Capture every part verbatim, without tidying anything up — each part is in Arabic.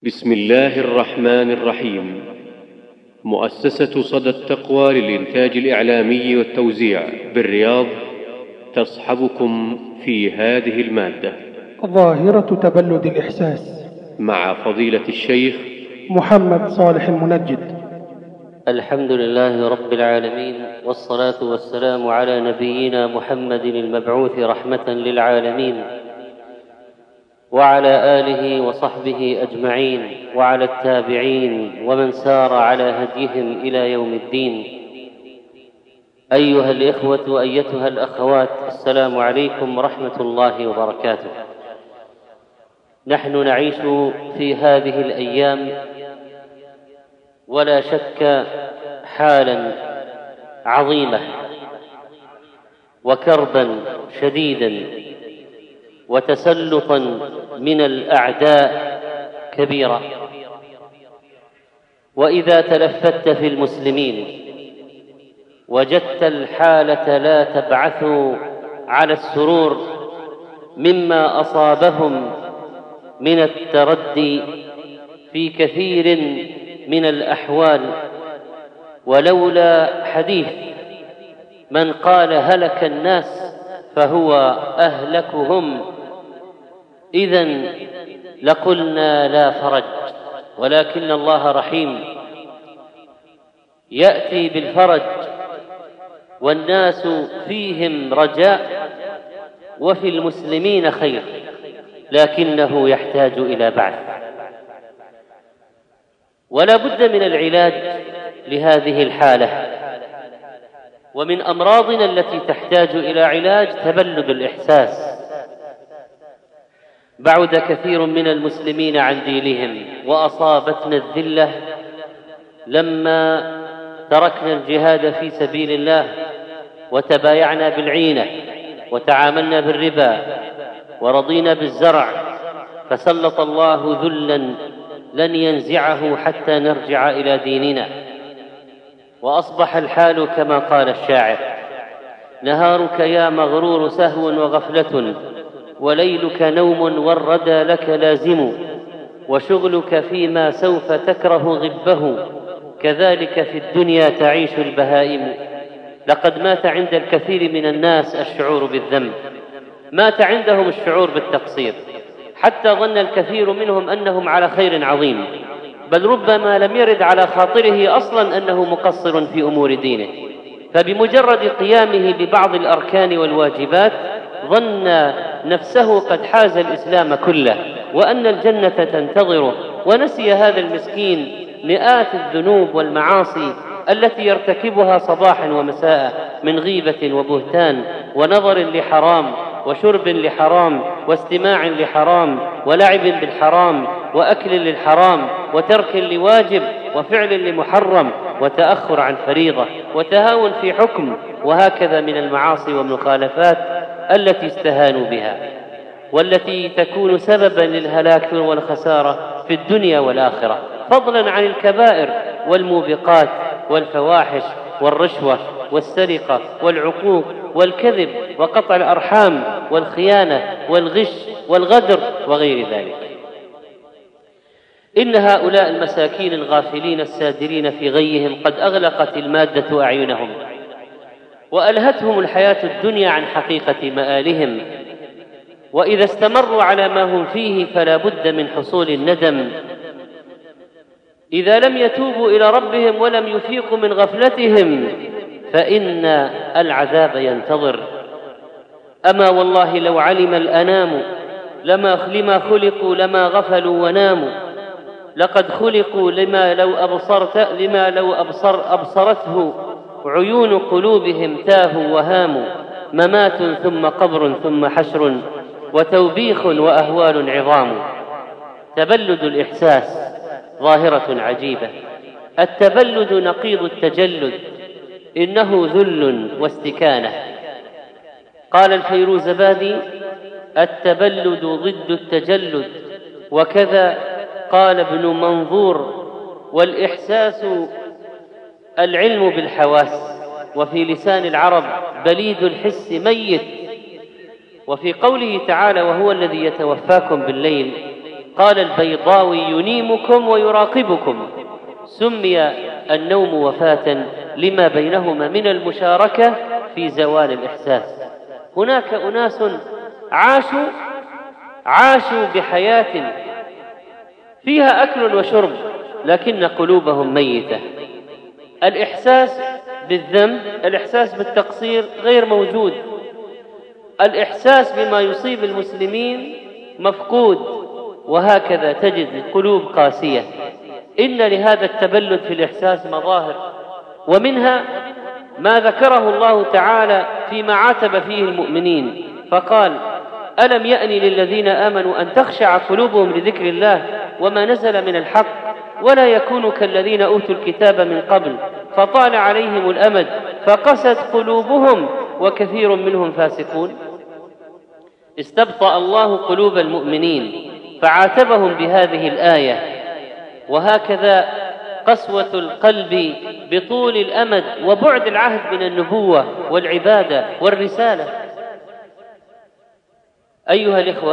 بسم الله الرحمن الرحيم. مؤسسة صدى التقوى للإنتاج الإعلامي والتوزيع بالرياض تصحبكم في هذه المادة ظاهرة تبلد الإحساس مع فضيلة الشيخ محمد صالح المنجد. الحمد لله رب العالمين، والصلاة والسلام على نبينا محمد المبعوث رحمة للعالمين، وعلى آله وصحبه أجمعين، وعلى التابعين ومن سار على هديهم إلى يوم الدين. أيها الإخوة وأيتها الأخوات، السلام عليكم ورحمة الله وبركاته. نحن نعيش في هذه الأيام ولا شك حالا عظيمة وكربا شديدا وتسلطا من الأعداء كبيرا. وإذا تلفت في المسلمين وجدت الحالة لا تبعث على السرور مما أصابهم من التردي في كثير من الأحوال، ولولا حديث من قال هلك الناس فهو أهلكهم إذن لقلنا لا فرج، ولكن الله رحيم يأتي بالفرج والناس فيهم رجاء وفي المسلمين خير، لكنه يحتاج إلى بعث. ولا بد من العلاج لهذه الحالة. ومن أمراضنا التي تحتاج إلى علاج تبلد الإحساس. بعد كثير من المسلمين عن دينهم وأصابتنا الذلة لما تركنا الجهاد في سبيل الله وتبايعنا بالعينة وتعاملنا بالربا ورضينا بالزرع، فسلط الله ذلا لن ينزعه حتى نرجع إلى ديننا. وأصبح الحال كما قال الشاعر: نهارك يا مغرور سهو وغفلة، وليلك نوم والردى لك لازم، وشغلك فيما سوف تكره غبه، كذلك في الدنيا تعيش البهائم. لقد مات عند الكثير من الناس الشعور بالذنب، مات عندهم الشعور بالتقصير، حتى ظن الكثير منهم أنهم على خير عظيم، بل ربما لم يرد على خاطره أصلا أنه مقصر في أمور دينه، فبمجرد قيامه ببعض الأركان والواجبات ظن نفسه قد حاز الإسلام كله وأن الجنة تنتظره، ونسي هذا المسكين مئات الذنوب والمعاصي التي يرتكبها صباحا ومساء من غيبة وبهتان ونظر لحرام وشرب لحرام واستماع لحرام ولعب بالحرام وأكل للحرام وترك لواجب وفعل لمحرم وتأخر عن فريضة وتهاون في حكم، وهكذا من المعاصي والمخالفات التي استهانوا بها والتي تكون سببا للهلاك والخسارة في الدنيا والآخرة، فضلا عن الكبائر والموبقات والفواحش والرشوة والسرقة والعقوق والكذب وقطع الأرحام والخيانة والغش والغدر وغير ذلك. إن هؤلاء المساكين الغافلين السادرين في غيهم قد أغلقت المادة أعينهم وألهتهم الحياة الدنيا عن حقيقة مآلهم، وإذا استمروا على ما هم فيه فلا بد من حصول الندم إذا لم يتوبوا إلى ربهم ولم يفيقوا من غفلتهم، فإن العذاب ينتظر. أما والله لو علم الأنام لما لما خلقوا لما غفلوا وناموا، لقد خلقوا لما لو أبصرت لما لو أبصر أبصرته عيون قلوبهم تاهوا وهاموا، ممات ثم قبر ثم حشر وتوبيخ وأهوال عظام. تبلد الإحساس ظاهرة عجيبة. التبلد نقيض التجلد، إنه ذل واستكانة. قال الفيروزبادي: التبلد ضد التجلد. وكذا قال ابن منظور: والإحساس العلم بالحواس، وفي لسان العرب بليد الحس ميت. وفي قوله تعالى: وهو الذي يتوفاكم بالليل، قال البيضاوي: ينيمكم ويراقبكم. سمي النوم وفاة لما بينهما من المشاركة في زوال الإحساس. هناك أناس عاشوا عاشوا بحياة فيها أكل وشرب لكن قلوبهم ميتة. الإحساس بالذنب، الإحساس بالتقصير غير موجود، الإحساس بما يصيب المسلمين مفقود، وهكذا تجد القلوب قاسية. إن لهذا التبلد في الإحساس مظاهر، ومنها ما ذكره الله تعالى فيما عاتب فيه المؤمنين فقال: ألم يأن للذين آمنوا أن تخشع قلوبهم لذكر الله وما نزل من الحق ولا يكونوا كالذين أوتوا الكتاب من قبل فطال عليهم الأمد فقست قلوبهم وكثير منهم فاسقون. استبطأ الله قلوب المؤمنين فعاتبهم بهذه الآية. وهكذا قسوة القلب بطول الأمد وبعد العهد من النبوة والعبادة والرسالة. أيها الإخوة،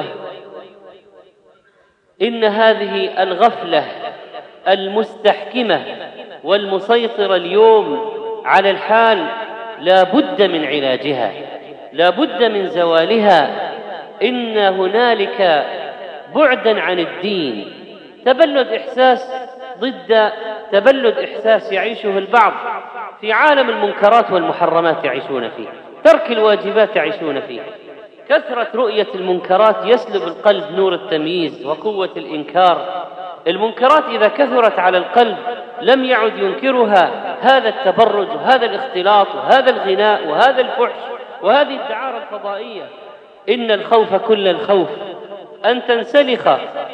إن هذه الغفلة المستحكمة والمسيطرة اليوم على الحال لا بد من علاجها، لا بد من زوالها. إن هنالك بعدا عن الدين، تبلد إحساس ضد تبلد إحساس يعيشه البعض في عالم المنكرات والمحرمات يعيشون فيه، ترك الواجبات يعيشون فيه. كثرة رؤية المنكرات يسلب القلب نور التمييز وقوة الإنكار. المنكرات إذا كثرت على القلب لم يعد ينكرها هذا التبرج وهذا الاختلاط وهذا الغناء وهذا الفحش وهذه الدعارة الفضائية. إن الخوف كل الخوف أن تنسلخ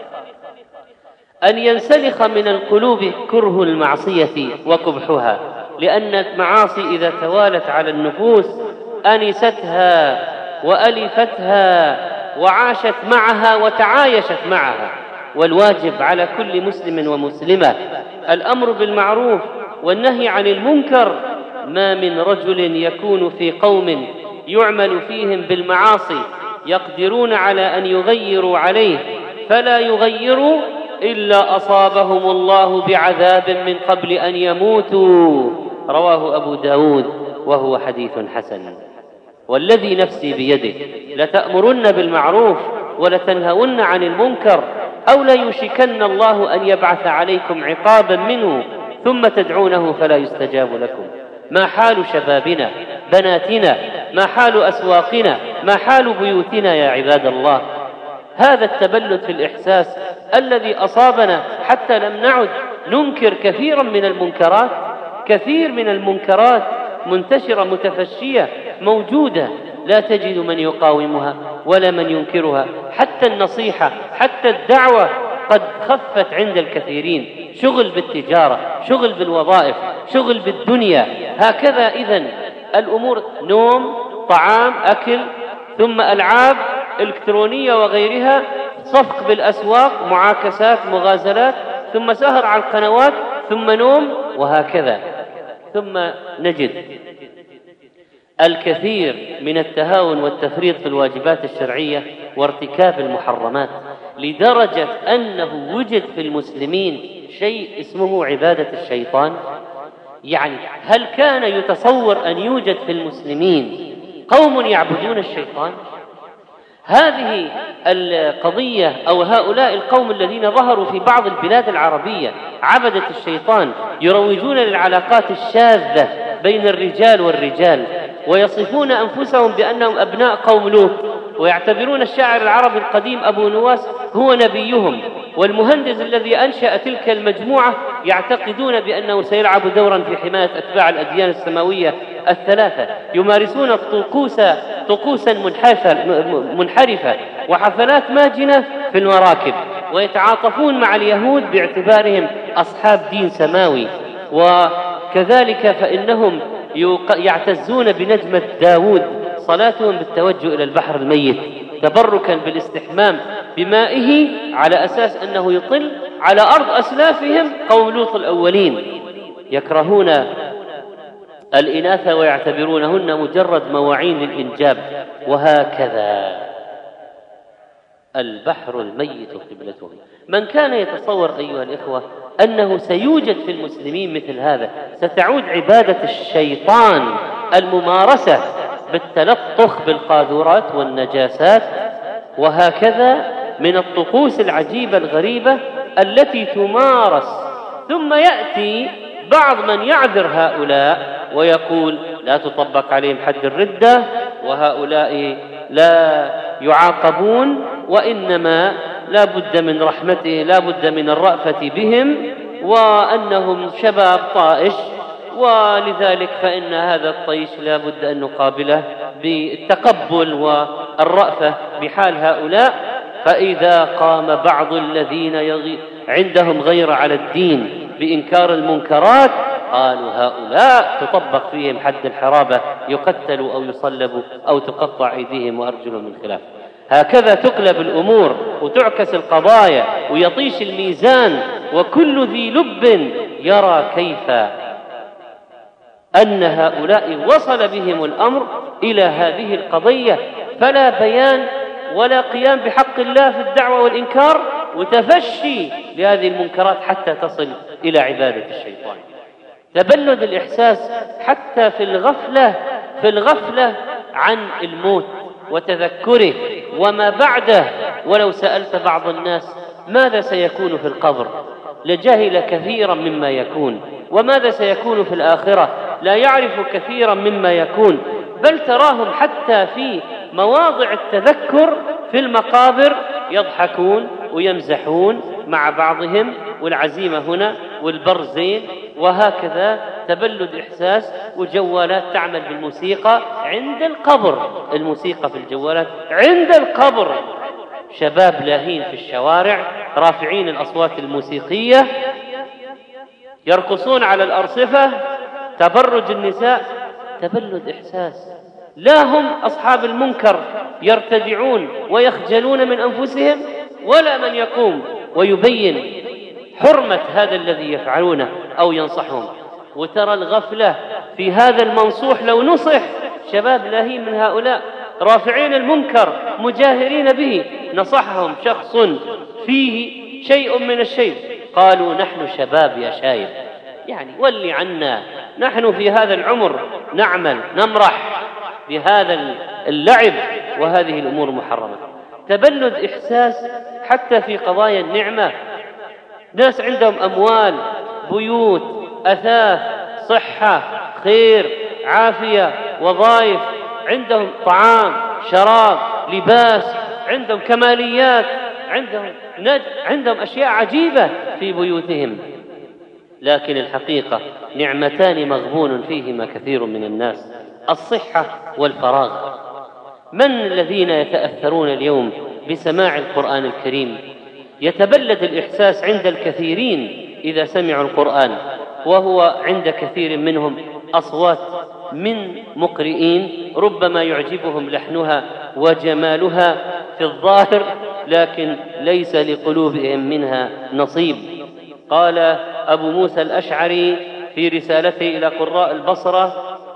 أن ينسلخ من القلوب كره المعصية وقبحها، لأن المعاصي إذا توالت على النفوس أنستها وألفتها وعاشت معها وتعايشت معها. والواجب على كل مسلم ومسلمة الأمر بالمعروف والنهي عن المنكر. ما من رجل يكون في قوم يعمل فيهم بالمعاصي يقدرون على أن يغيروا عليه فلا يغيروا إلا أصابهم الله بعذاب من قبل أن يموتوا. رواه أبو داود وهو حديث حسن. والذي نفسي بيده لتأمرن بالمعروف ولتنهون عن المنكر أو ليوشكن الله أن يبعث عليكم عقابا منه ثم تدعونه فلا يستجاب لكم. ما حال شبابنا بناتنا، ما حال أسواقنا، ما حال بيوتنا يا عباد الله؟ هذا التبلد في الإحساس الذي أصابنا حتى لم نعد ننكر كثيرا من المنكرات. كثير من المنكرات منتشرة متفشية موجودة، لا تجد من يقاومها ولا من ينكرها. حتى النصيحة، حتى الدعوة قد خفت عند الكثيرين. شغل بالتجارة، شغل بالوظائف، شغل بالدنيا. هكذا إذن الأمور: نوم، طعام، أكل، ثم ألعاب إلكترونية وغيرها، صفق بالأسواق، معاكسات، مغازلات، ثم سهر على القنوات، ثم نوم، وهكذا. ثم نجد الكثير من التهاون والتفريط في الواجبات الشرعية وارتكاب المحرمات، لدرجة أنه وجد في المسلمين شيء اسمه عبادة الشيطان. يعني هل كان يتصور أن يوجد في المسلمين قوم يعبدون الشيطان؟ هذه القضية أو هؤلاء القوم الذين ظهروا في بعض البلاد العربية عبدة الشيطان، يروجون للعلاقات الشاذة بين الرجال والرجال، ويصفون أنفسهم بأنهم أبناء قوم لوط، ويعتبرون الشاعر العربي القديم أبو نواس هو نبيهم، والمهندس الذي أنشأ تلك المجموعة يعتقدون بأنه سيلعب دورا في حماية أتباع الأديان السماوية الثلاثة. يمارسون الطقوس طقوسا منحرفة وحفلات ماجنة في المراكب، ويتعاطفون مع اليهود باعتبارهم أصحاب دين سماوي. وكذلك فإنهم يعتزون بنجمة داود، صلاتهم بالتوجه إلى البحر الميت تبركا بالاستحمام بمائه على أساس أنه يطل على أرض أسلافهم قوم لوط الأولين. يكرهون الإناث ويعتبرونهن مجرد مواعين للإنجاب. وهكذا البحر الميت قبلتهم. من كان يتصور أيها الإخوة أنه سيوجد في المسلمين مثل هذا، ستعود عبادة الشيطان الممارسة بالتلطخ بالقاذورات والنجاسات وهكذا من الطقوس العجيبة الغريبة التي تمارس، ثم يأتي بعض من يعذر هؤلاء ويقول لا تطبق عليهم حد الردة وهؤلاء لا يعاقبون، وإنما لا بد من رحمته، لا بد من الرأفة بهم، وأنهم شباب طائش، ولذلك فإن هذا الطيش لا بد أن نقابله بالتقبل والرأفة بحال هؤلاء. فإذا قام بعض الذين يغي عندهم غير على الدين بإنكار المنكرات قالوا هؤلاء تطبق فيهم حد الحرابة، يقتلوا أو يصلبوا أو تقطع أيديهم وأرجلهم من خلاف. هكذا تقلب الأمور وتعكس القضايا ويطيش الميزان، وكل ذي لب يرى كيف أن هؤلاء وصل بهم الأمر إلى هذه القضية، فلا بيان ولا قيام بحق الله في الدعوة والإنكار، وتفشي لهذه المنكرات حتى تصل إلى عبادة الشيطان. تبلد الإحساس حتى في الغفلة في الغفلة عن الموت وتذكره وما بعده. ولو سألت بعض الناس ماذا سيكون في القبر لجهل كثيرا مما يكون، وماذا سيكون في الآخرة لا يعرف كثيرا مما يكون، بل تراهم حتى في مواضع التذكر في المقابر يضحكون ويمزحون مع بعضهم، والعزيمة هنا والبرزين وهكذا. تبلد إحساس، وجوالات تعمل بالموسيقى عند القبر، الموسيقى في الجوالات عند القبر، شباب لاهين في الشوارع رافعين الأصوات الموسيقية يرقصون على الأرصفة، تبرج النساء، تبلد إحساس. لا هم أصحاب المنكر يرتدعون ويخجلون من أنفسهم، ولا من يقوم ويبين حرمة هذا الذي يفعلونه أو ينصحهم. وترى الغفلة في هذا المنصوح، لو نصح شباب لاهين من هؤلاء رافعين المنكر مجاهرين به، نصحهم شخص فيه شيء من الشيء قالوا نحن شباب يا شايب، يعني ولي عنا، نحن في هذا العمر نعمل نمرح بهذا اللعب، وهذه الأمور محرمة. تبلد إحساس حتى في قضايا النعمة، ناس عندهم أموال، بيوت، أثاث، صحة، خير، عافية، وظائف، عندهم طعام، شراب، لباس، عندهم كماليات، عندهم ند... عندهم أشياء عجيبة في بيوتهم، لكن الحقيقة نعمتان مغبون فيهما كثير من الناس: الصحة والفراغ. من الذين يتأثرون اليوم بسماع القرآن الكريم؟ يتبلد الإحساس عند الكثيرين إذا سمعوا القرآن، وهو عند كثير منهم أصوات من مقرئين ربما يعجبهم لحنها وجمالها في الظاهر، لكن ليس لقلوبهم منها نصيب. قال أبو موسى الأشعري في رسالته إلى قراء البصرة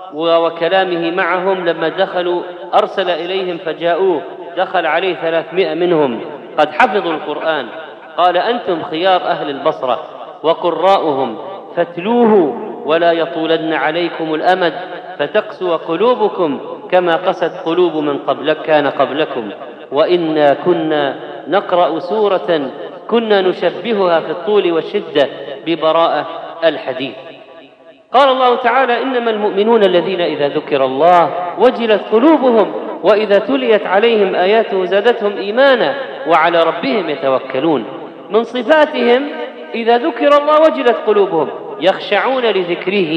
وكلامه معهم لما دخلوا أرسل إليهم فجاءوه، دخل عليه ثلاثمائة منهم قد حفظوا القرآن، قال أنتم خيار أهل البصرة وقراؤهم، فاتلوه ولا يطولن عليكم الأمد فتقسو قلوبكم كما قست قلوب من قبلك كان قبلكم، وإنا كنا نقرأ سورة كنا نشبهها في الطول والشدة ببراءة الحديث. قال الله تعالى: إنما المؤمنون الذين إذا ذكر الله وجلت قلوبهم وإذا تليت عليهم آياته زادتهم إيمانا وعلى ربهم يتوكلون. من صفاتهم إذا ذكر الله وجلت قلوبهم، يخشعون لذكره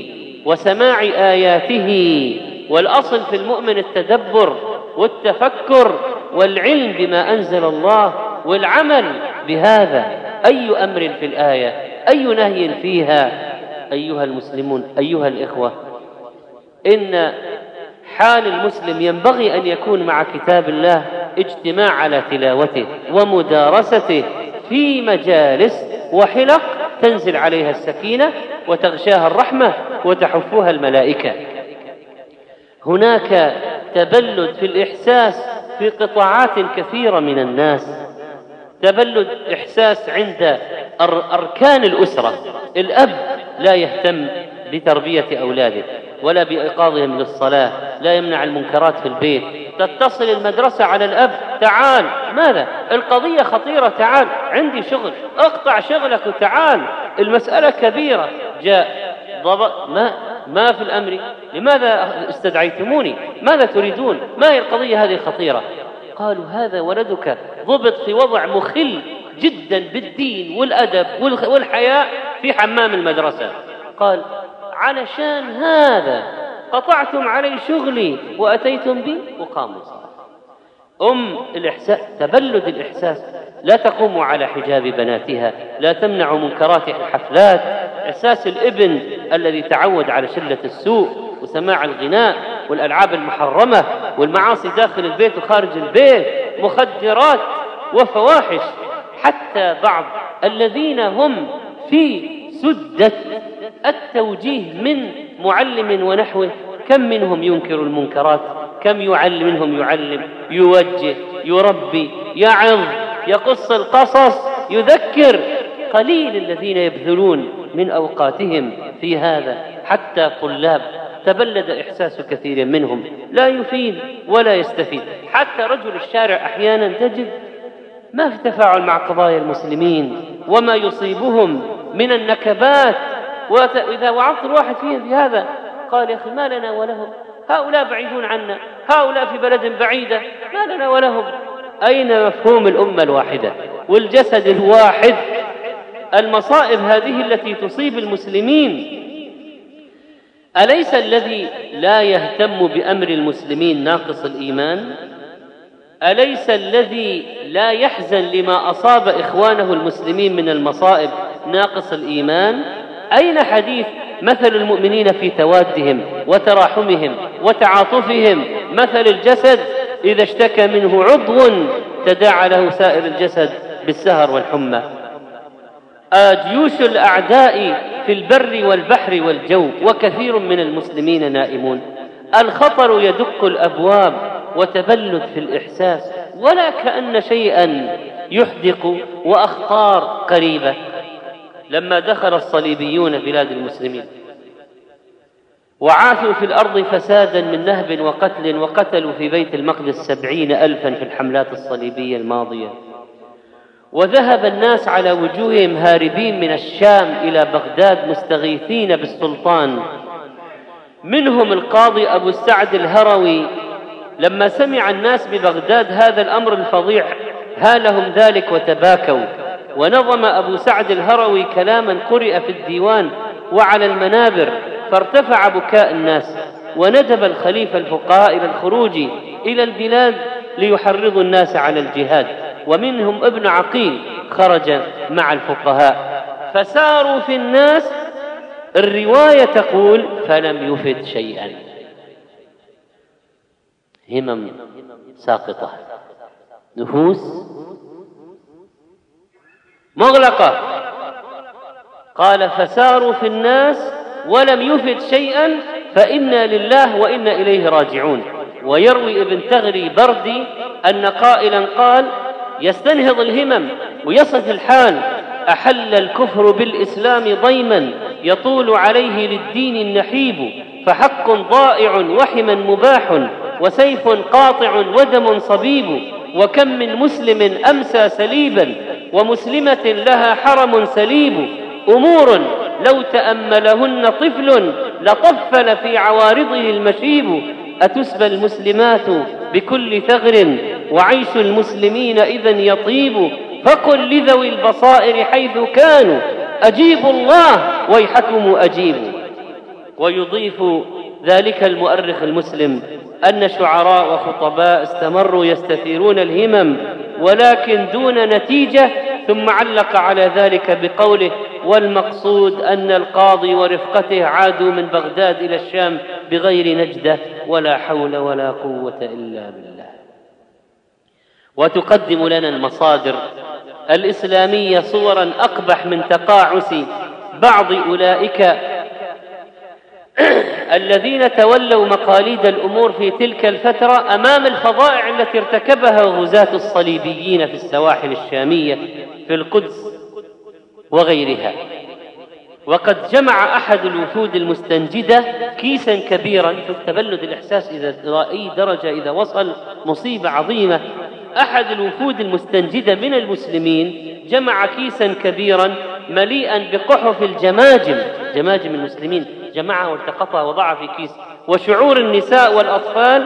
وسماع آياته. والأصل في المؤمن التدبر والتفكر والعلم بما أنزل الله والعمل بهذا. أي أمر في الآية، أي نهي فيها. أيها المسلمون، أيها الإخوة، إن حال المسلم ينبغي أن يكون مع كتاب الله اجتماع على تلاوته ومدارسته في مجالس وحلق تنزل عليها السكينة وتغشاها الرحمة وتحفها الملائكة. هناك تبلد في الإحساس في قطاعات كثيرة من الناس، تبلد إحساس عند أركان الأسرة. الأب لا يهتم بتربية أولاده ولا بإيقاظهم للصلاة، لا يمنع المنكرات في البيت، تتصل المدرسة على الأب: تعال. ماذا؟ القضية خطيرة، تعال عندي شغل، اقطع شغلك وتعال، المسألة كبيرة. جاء ضبط ما ما في الأمر، لماذا استدعيتموني؟ ماذا تريدون؟ ما هي القضية هذه الخطيرة؟ قالوا: هذا ولدك ضبط في وضع مخل جدا بالدين والأدب والحياء في حمام المدرسة. قال: علشان هذا قطعتم علي شغلي وأتيتم بي وقاموا الصلاة. أم الإحساس، تبلد الإحساس، لا تقوم على حجاب بناتها، لا تمنع منكرات الحفلات. إحساس الابن الذي تعود على شلة السوء وسماع الغناء والألعاب المحرمة والمعاصي داخل البيت وخارج البيت، مخدرات وفواحش. حتى بعض الذين هم في سدة التوجيه من معلم ونحوه، كم منهم ينكر المنكرات، كم يعلم منهم يعلم، يوجه، يربي، يعظ، يقص القصص، يذكر. قليل الذين يبذلون من أوقاتهم في هذا. حتى طلاب تبلد إحساس كثير منهم، لا يفيد ولا يستفيد. حتى رجل الشارع أحيانا تجد ما في تفاعل مع قضايا المسلمين وما يصيبهم من النكبات. وإذا وعظت الواحد فيهم في هذا قال: يا أخي ما لنا ولهم، هؤلاء بعيدون عنا، هؤلاء في بلد بعيدة، ما لنا ولهم. أين مفهوم الأمة الواحدة والجسد الواحد؟ المصائب هذه التي تصيب المسلمين، أليس الذي لا يهتم بأمر المسلمين ناقص الإيمان؟ أليس الذي لا يحزن لما أصاب إخوانه المسلمين من المصائب ناقص الإيمان؟ أين حديث مثل المؤمنين في توادهم وتراحمهم وتعاطفهم مثل الجسد إذا اشتكى منه عضو تداعى له سائر الجسد بالسهر والحمى؟ جيوش الأعداء في البر والبحر والجو، وكثير من المسلمين نائمون. الخطر يدق الأبواب، وتبلد في الإحساس، ولا كأن شيئا يحدق، وأخطار قريبة. لما دخل الصليبيون بلاد المسلمين وعاثوا في الأرض فسادا من نهب وقتل، وقتلوا في بيت المقدس سبعين ألفا في الحملات الصليبية الماضية، وذهب الناس على وجوههم هاربين من الشام إلى بغداد مستغيثين بالسلطان. منهم القاضي أبو سعد الهروي، لما سمع الناس ببغداد هذا الأمر الفظيع هالهم ذلك وتباكوا. ونظم أبو سعد الهروي كلاما قرئ في الديوان وعلى المنابر، فارتفع بكاء الناس، وندب الخليفة الفقهاء إلى الخروج إلى البلاد ليحرضوا الناس على الجهاد. ومنهم ابن عقيل خرج مع الفقهاء فساروا في الناس. الرواية تقول: فلم يفد شيئا. همم ساقطة، نفوس مغلقة. قال: فساروا في الناس ولم يفد شيئا، فإنا لله وإنا إليه راجعون. ويروي ابن تغري بردي أن قائلا قال: يستنهض الهمم ويصف الحال: أحل الكفر بالإسلام ضيما يطول عليه للدين النحيب، فحق ضائع وحما مباح، وسيف قاطع ودم صبيب. وكم من مسلم أمسى سليبا، ومسلمة لها حرم سليب. أمور لو تأملهن طفل لطفل في عوارضه المشيب. أتسبى المسلمات بكل ثغر، وعيش المسلمين إذن يطيب. فقل لذوي البصائر حيث كانوا: أجيبوا الله ويحكم أجيبوا. ويضيف ذلك المؤرخ المسلم أن شعراء وخطباء استمروا يستثيرون الهمم ولكن دون نتيجة، ثم علق على ذلك بقوله: والمقصود أن القاضي ورفقته عادوا من بغداد إلى الشام بغير نجدة، ولا حول ولا قوة إلا بالله. وتقدم لنا المصادر الإسلامية صورا أقبح من تقاعس بعض أولئك الذين تولوا مقاليد الأمور في تلك الفترة أمام الفظائع التي ارتكبها غزاة الصليبيين في السواحل الشامية في القدس وغيرها. وقد جمع أحد الوفود المستنجدة كيسا كبيرا في تبلد الإحساس إلى أي درجة إذا وصل مصيبة عظيمة. أحد الوفود المستنجدة من المسلمين جمع كيسا كبيرا مليئا بقحف الجماجم، جماجم المسلمين، جمعها والتقطها وضعها في كيس، وشعور النساء والأطفال،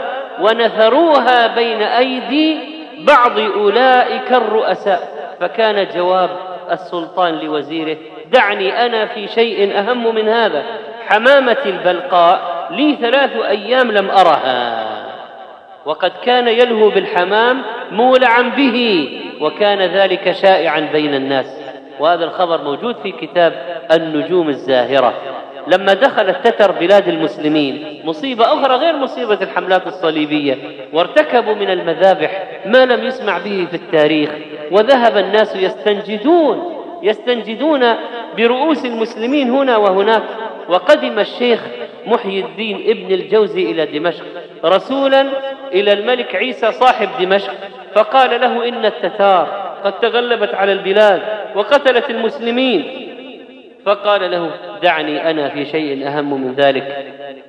ونثروها بين أيدي بعض أولئك الرؤساء. فكان جواب السلطان لوزيره: دعني أنا في شيء أهم من هذا، حمامة البلقاء لي ثلاث أيام لم أرها. وقد كان يلهو بالحمام مولعا به، وكان ذلك شائعا بين الناس. وهذا الخبر موجود في كتاب النجوم الزاهرة. لما دخل التتر بلاد المسلمين مصيبة أخرى غير مصيبة الحملات الصليبية، وارتكبوا من المذابح ما لم يسمع به في التاريخ، وذهب الناس يستنجدون يستنجدون برؤوس المسلمين هنا وهناك. وقدم الشيخ محي الدين ابن الجوزي إلى دمشق رسولا إلى الملك عيسى صاحب دمشق، فقال له: إن التتار قد تغلبت على البلاد وقتلت المسلمين. فقال له: دعني أنا في شيء أهم من ذلك،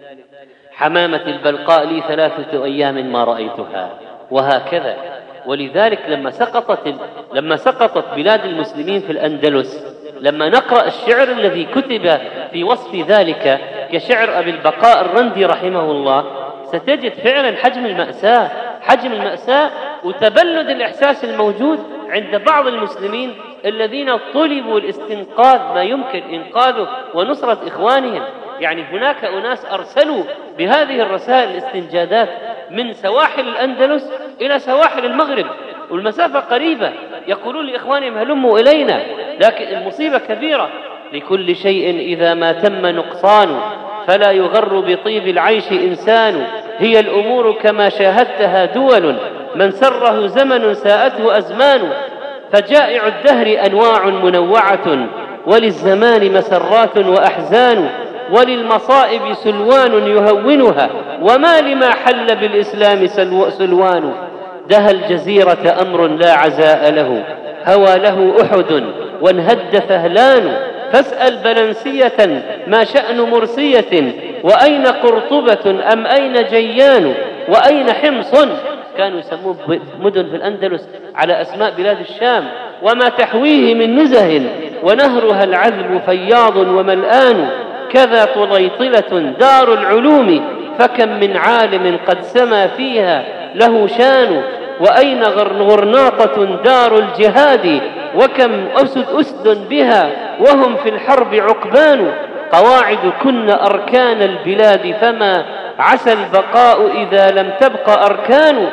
حمامة البلقاء لي ثلاثة أيام ما رأيتها. وهكذا. ولذلك لما سقطت لما سقطت بلاد المسلمين في الأندلس، لما نقرأ الشعر الذي كتب في وصف ذلك كشعر أبي البقاء الرندي رحمه الله، ستجد فعلا حجم المأساة حجم المأساة وتبلد الإحساس الموجود عند بعض المسلمين الذين طلبوا الاستنقاذ ما يمكن إنقاذه ونصرة إخوانهم. يعني هناك أناس أرسلوا بهذه الرسائل الاستنجادات من سواحل الأندلس إلى سواحل المغرب، والمسافة قريبة، يقولون لإخوانهم: هلموا إلينا. لكن المصيبة كبيرة. لكل شيء إذا ما تم نقصان فلا يغر بطيب العيش إنسان، هي الأمور كما شاهدتها دول، من سره زمن ساءته أزمان. فجائع الدهر أنواع منوعة، وللزمان مسرات وأحزان، وللمصائب سلوان يهونها، وما لما حل بالإسلام سلوان. دهى الجزيرة أمر لا عزاء له، هوى له أحد وانهد فهلان. فاسأل بلنسية ما شأن مرسية، وأين قرطبة أم أين جيان، وأين حمص. كانوا يسمون مدن في الأندلس على أسماء بلاد الشام. وما تحويه من نزه، ونهرها العذب فياض وملآن. كذا طليطلة دار العلوم، فكم من عالم قد سما فيها له شان. وأين غرناطة دار الجهاد، وكم أسد أسد بها وهم في الحرب عقبان. قواعد كن أركان البلاد، فما عسى البقاء إذا لم تبق أركان.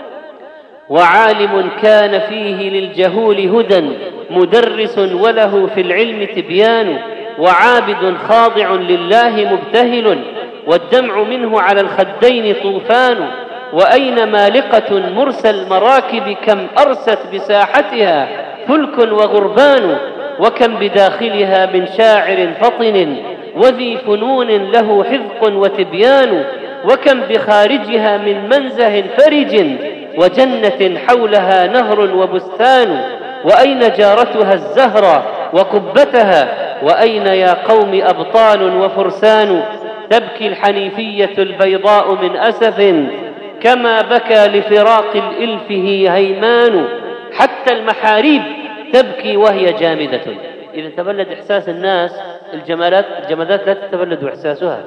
وعالم كان فيه للجهول هدى، مدرس وله في العلم تبيان. وعابد خاضع لله مبتهل، والدمع منه على الخدين طوفان. وأين مالقة مرسى المراكب، كم أرست بساحتها فلك وغربان. وكم بداخلها من شاعر فطن، وذي فنون له حذق وتبيان. وكم بخارجها من منزه فرج، وجنة حولها نهر وبستان. وأين جارتها الزهرة وقبتها، وأين يا قوم أبطال وفرسان. تبكي الحنيفية البيضاء من أسف، كما بكى لفراق الإلف هيمان. حتى المحاريب تبكي وهي جامدة. إذا تبلد إحساس الناس، الجمالات الجمادات لا تتبلد إحساسها.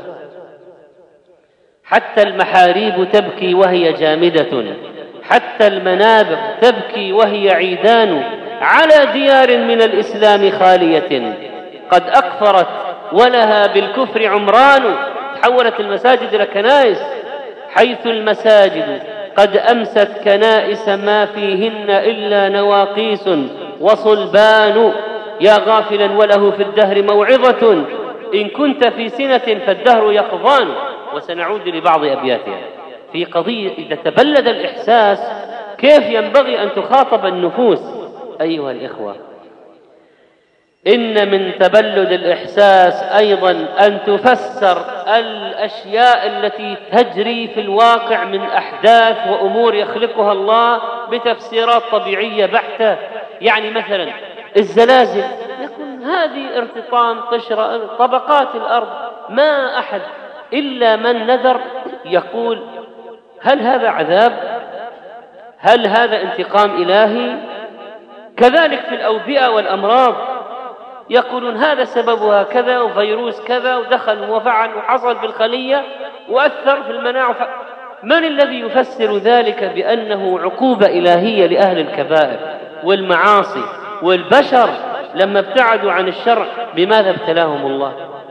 حتى المحاريب تبكي وهي جامدة، حتى المنابر تبكي وهي عيدان. على ديار من الإسلام خالية، قد أكفرت ولها بالكفر عمران. تحولت المساجد إلى كنائس، حيث المساجد قد أمست كنائس، ما فيهن إلا نواقيس وصلبان. يا غافلا وله في الدهر موعظة، إن كنت في سنة فالدهر يقظان. وسنعود لبعض أبياتها في قضية إذا تبلد الإحساس كيف ينبغي أن تخاطب النفوس. أيها الإخوة، إن من تبلد الإحساس أيضا أن تفسر الأشياء التي تجري في الواقع من أحداث وأمور يخلقها الله بتفسيرات طبيعية بحتة. يعني مثلا الزلازل، يكون هذه ارتطام قشرة طبقات الأرض، ما أحد إلا من نذر يقول هل هذا عذاب؟ هل هذا انتقام إلهي؟ كذلك في الأوبئة والأمراض، يقولون هذا سببها كذا وفيروس كذا ودخل وفعل وحصل في الخلية وأثر في المناعة. من الذي يفسر ذلك بأنه عقوبة إلهية لأهل الكبائر والمعاصي؟ والبشر لما ابتعدوا عن الشرع بماذا ابتلاهم الله؟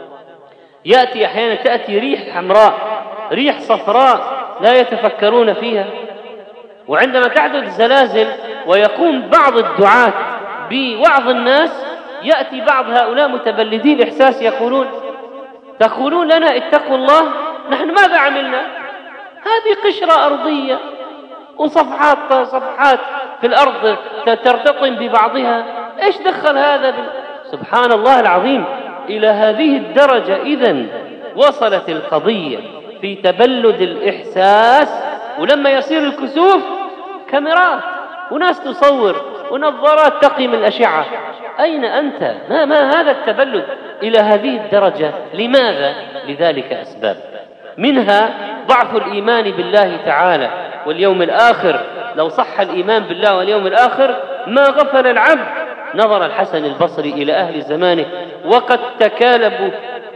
يأتي أحيانا تأتي ريح حمراء، ريح صفراء لا يتفكرون فيها. وعندما تحدث زلازل ويقوم بعض الدعاة بوعظ الناس، يأتي بعض هؤلاء متبلدي الإحساس يقولون تقولون لنا اتقوا الله، نحن ماذا عملنا؟ هذه قشرة أرضية وصفحات صفحات في الأرض ترتطم ببعضها، إيش دخل هذا بال... سبحان الله العظيم. إلى هذه الدرجة إذن وصلت القضية في تبلد الإحساس. ولما يصير الكسوف كاميرات وناس تصور ونظارات تقي من الأشعة. أين أنت؟ ما, ما هذا التبلد إلى هذه الدرجة؟ لماذا؟ لذلك أسباب، منها ضعف الإيمان بالله تعالى واليوم الآخر. لو صح الإيمان بالله واليوم الآخر ما غفل العبد. نظر الحسن البصري إلى أهل زمانه وقد تكالبوا،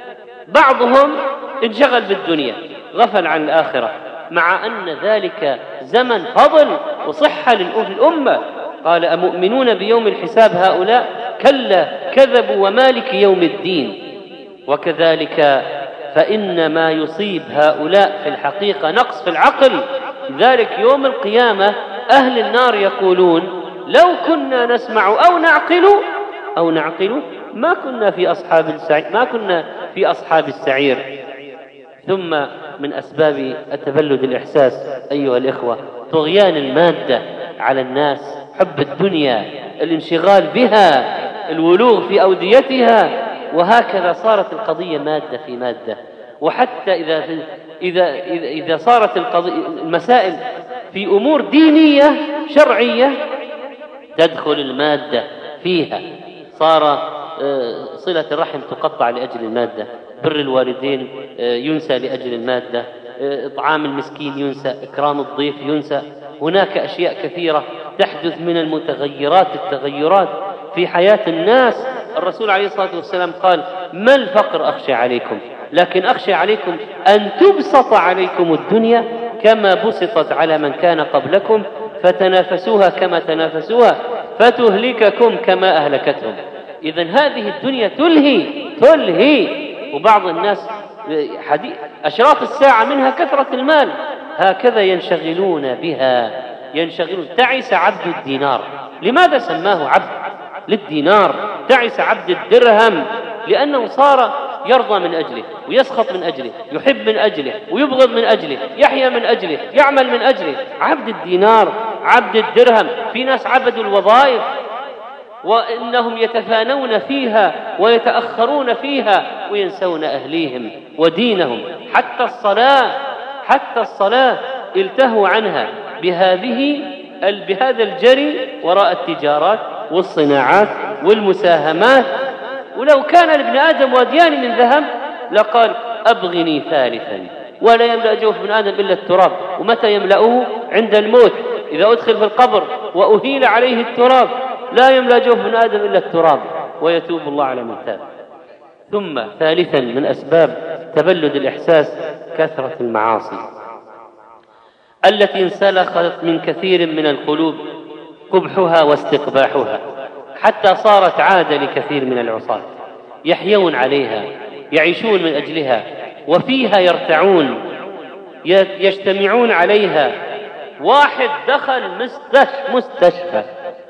بعضهم انشغل بالدنيا غفل عن الآخرة، مع أن ذلك زمن فضل وصحة للأمة. قال أمؤمنون بيوم الحساب هؤلاء؟ كلا كذبوا ومالك يوم الدين. وكذلك فإن ما يصيب هؤلاء في الحقيقة نقص في العقل. لذلك يوم القيامة أهل النار يقولون لو كنا نسمع أو نعقل أو نعقل ما كنا في أصحاب السعير ما كنا في أصحاب السعير. ثم من أسباب التبلد الإحساس أيها الإخوة طغيان المادة على الناس، حب الدنيا، الانشغال بها، الولوغ في أوديتها، وهكذا صارت القضية مادة في مادة. وحتى إذا إذا إذا صارت القضية المسائل في أمور دينية شرعية تدخل المادة فيها. صار صلة الرحم تقطع لأجل المادة، بر الوالدين ينسى لأجل المادة، إطعام المسكين ينسى، إكرام الضيف ينسى. هناك أشياء كثيرة تحدث من المتغيرات التغيرات في حياة الناس. الرسول عليه الصلاة والسلام قال ما الفقر أخشى عليكم، لكن أخشى عليكم أن تبسط عليكم الدنيا كما بسطت على من كان قبلكم فتنافسوها كما تنافسوها فتهلككم كما أهلكتهم. إذن هذه الدنيا تلهي تلهي. وبعض الناس حديث أشراط الساعة منها كثرة المال، هكذا ينشغلون بها ينشغلون. تعس عبد الدينار. لماذا سماه عبد؟ للدينار. تعس عبد الدرهم لأنه صار يرضى من أجله ويسخط من أجله، يحب من أجله ويبغض من أجله، يحيا من أجله، يعمل من أجله. عبد الدينار، عبد الدرهم. في ناس عبدوا الوظائف وإنهم يتفانون فيها ويتأخرون فيها وينسون أهليهم ودينهم. حتى الصلاة حتى الصلاة التهوا عنها بهذه بهذا الجري وراء التجارات والصناعات والمساهمات. ولو كان لابن آدم واديان من ذهب لقال أبغني ثالثا. ولا يملأ جوف ابن آدم إلا التراب. ومتى يملأه؟ عند الموت، إذا أدخل في القبر وأهيل عليه التراب لا يملأ جوف ابن آدم إلا التراب ويتوب الله على من تاب. ثم ثالثا من أسباب تبلد الإحساس كثرة المعاصي التي انسلخت من كثير من القلوب قبحها واستقباحها، حتى صارت عادة لكثير من العصاة، يحيون عليها، يعيشون من أجلها، وفيها يرتعون، يجتمعون عليها. واحد دخل مستشفى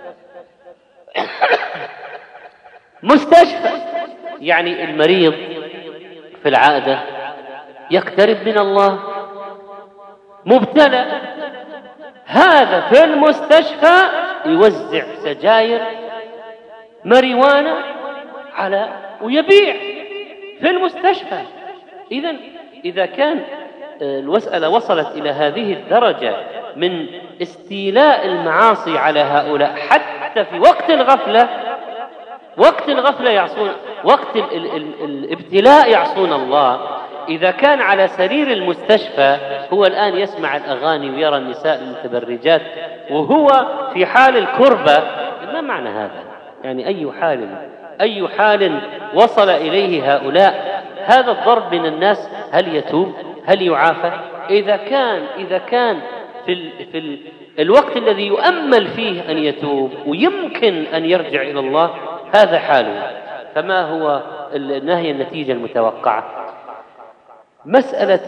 مستشفى يعني المريض في العادة يقترب من الله، مبتلى، هذا في المستشفى يوزع سجاير، مريوانا، على ويبيع في المستشفى. إذن إذا كان المسألة وصلت إلى هذه الدرجة من استيلاء المعاصي على هؤلاء حتى في وقت الغفلة، وقت الغفلة يعصون، وقت ال ال ال الابتلاء يعصون الله. إذا كان على سرير المستشفى هو الآن يسمع الأغاني ويرى النساء المتبرجات وهو في حال الكربة، ما معنى هذا؟ يعني أي حال أي حال وصل إليه هؤلاء؟ هذا الضرب من الناس هل يتوب؟ هل يعافى؟ إذا كان إذا كان في ال في ال الوقت الذي يؤمل فيه أن يتوب ويمكن أن يرجع إلى الله هذا حاله، فما هو النهي النتيجة المتوقعة؟ مسألة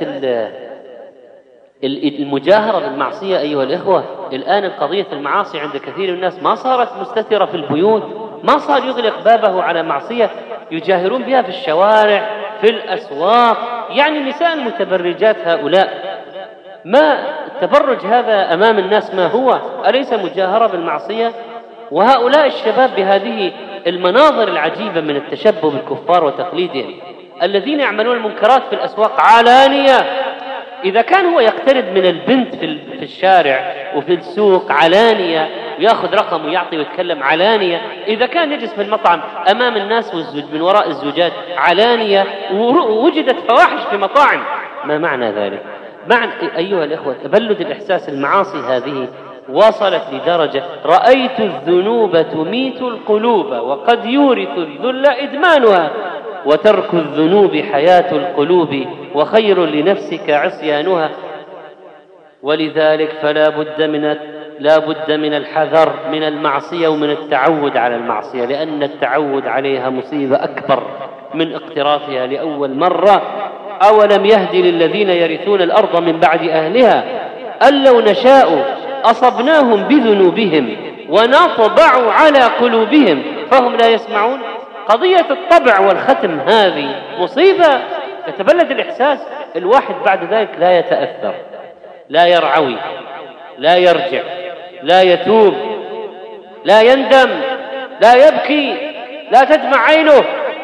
المجاهرة بالمعصية أيها الإخوة، الآن قضية المعاصي عند كثير من الناس ما صارت مستترة في البيوت، ما صار يغلق بابه على معصية، يجاهرون بها في الشوارع في الأسواق. يعني النساء المتبرجات هؤلاء، ما التبرج هذا أمام الناس ما هو؟ أليس مجاهرة بالمعصية؟ وهؤلاء الشباب بهذه المناظر العجيبة من التشبه بالكفار وتقليدهم، الذين يعملون المنكرات في الأسواق علانية. إذا كان هو يقترب من البنت في الشارع وفي السوق علانية ويأخذ رقم ويعطي ويتكلم علانية، إذا كان يجلس في المطعم أمام الناس والزوج من وراء الزوجات علانية، ووجدت فواحش في مطاعم، ما معنى ذلك؟ معنى أيها الإخوة تبلد الإحساس، المعاصي هذه وصلت لدرجة رأيت الذنوب تميت القلوب وقد يورث الذل إدمانها، وترك الذنوب حياة القلوب وخير لنفسك عصيانها. ولذلك فلا بد من لا بد من الحذر من المعصية ومن التعود على المعصية، لأن التعود عليها مصيبة أكبر من اقترافها لأول مرة. أولم يهدي للذين يرثون الأرض من بعد أهلها أن لو نشاء أصبناهم بذنوبهم ونطبع على قلوبهم فهم لا يسمعون. قضية الطبع والختم هذه مصيبة، يتبلد الإحساس، الواحد بعد ذلك لا يتأثر، لا يرعوي، لا يرجع، لا يتوب، لا يندم، لا يبكي، لا تدمع عينه.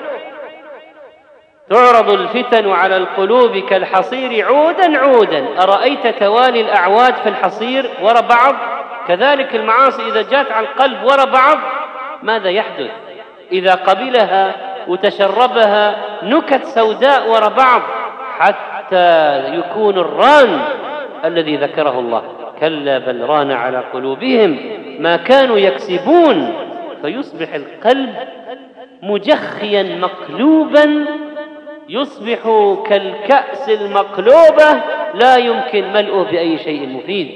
تعرض الفتن على القلوب كالحصير عودا عودا، أرأيت توالي الأعواد في الحصير وراء بعض؟ كذلك المعاصي إذا جاءت على القلب وراء بعض ماذا يحدث؟ إذا قبلها وتشربها نكت سوداء وراء بعض حتى يكون الران الذي ذكره الله، كلا بل ران على قلوبهم ما كانوا يكسبون، فيصبح القلب مجخيا مقلوبا، يصبح كالكأس المقلوبة لا يمكن ملؤه بأي شيء مفيد،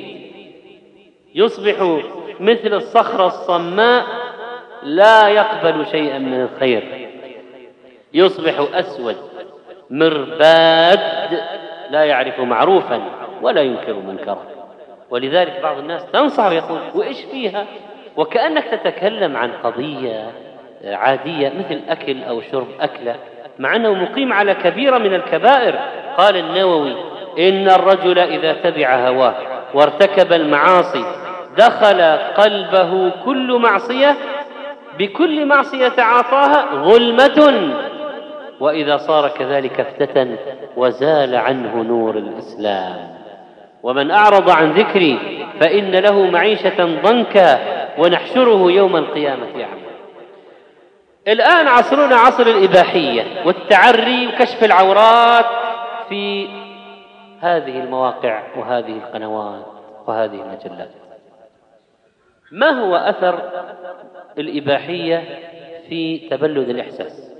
يصبح مثل الصخرة الصماء لا يقبل شيئا من الخير، يصبح أسود مرباد لا يعرف معروفا ولا ينكر منكرا. ولذلك بعض الناس تنصح ويقول وإيش فيها، وكأنك تتكلم عن قضية عادية مثل أكل أو شرب أكلة، مع أنه مقيم على كبيرة من الكبائر. قال النووي إن الرجل إذا تبع هواه وارتكب المعاصي دخل قلبه كل معصية بكل معصية تعاطاها غلمة، وإذا صار كذلك افتتن وزال عنه نور الإسلام. ومن أعرض عن ذكري فإن له معيشة ضنكا ونحشره يوم القيامة أعمى. الآن عصرنا عصر الإباحية والتعري وكشف العورات في هذه المواقع وهذه القنوات وهذه المجلات. ما هو أثر الإباحية في تبلد الإحساس؟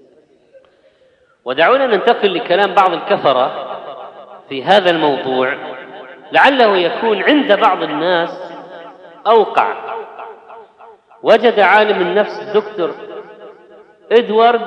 ودعونا ننتقل لكلام بعض الكفرة في هذا الموضوع لعله يكون عند بعض الناس أوقع. وجد عالم النفس الدكتور إدوارد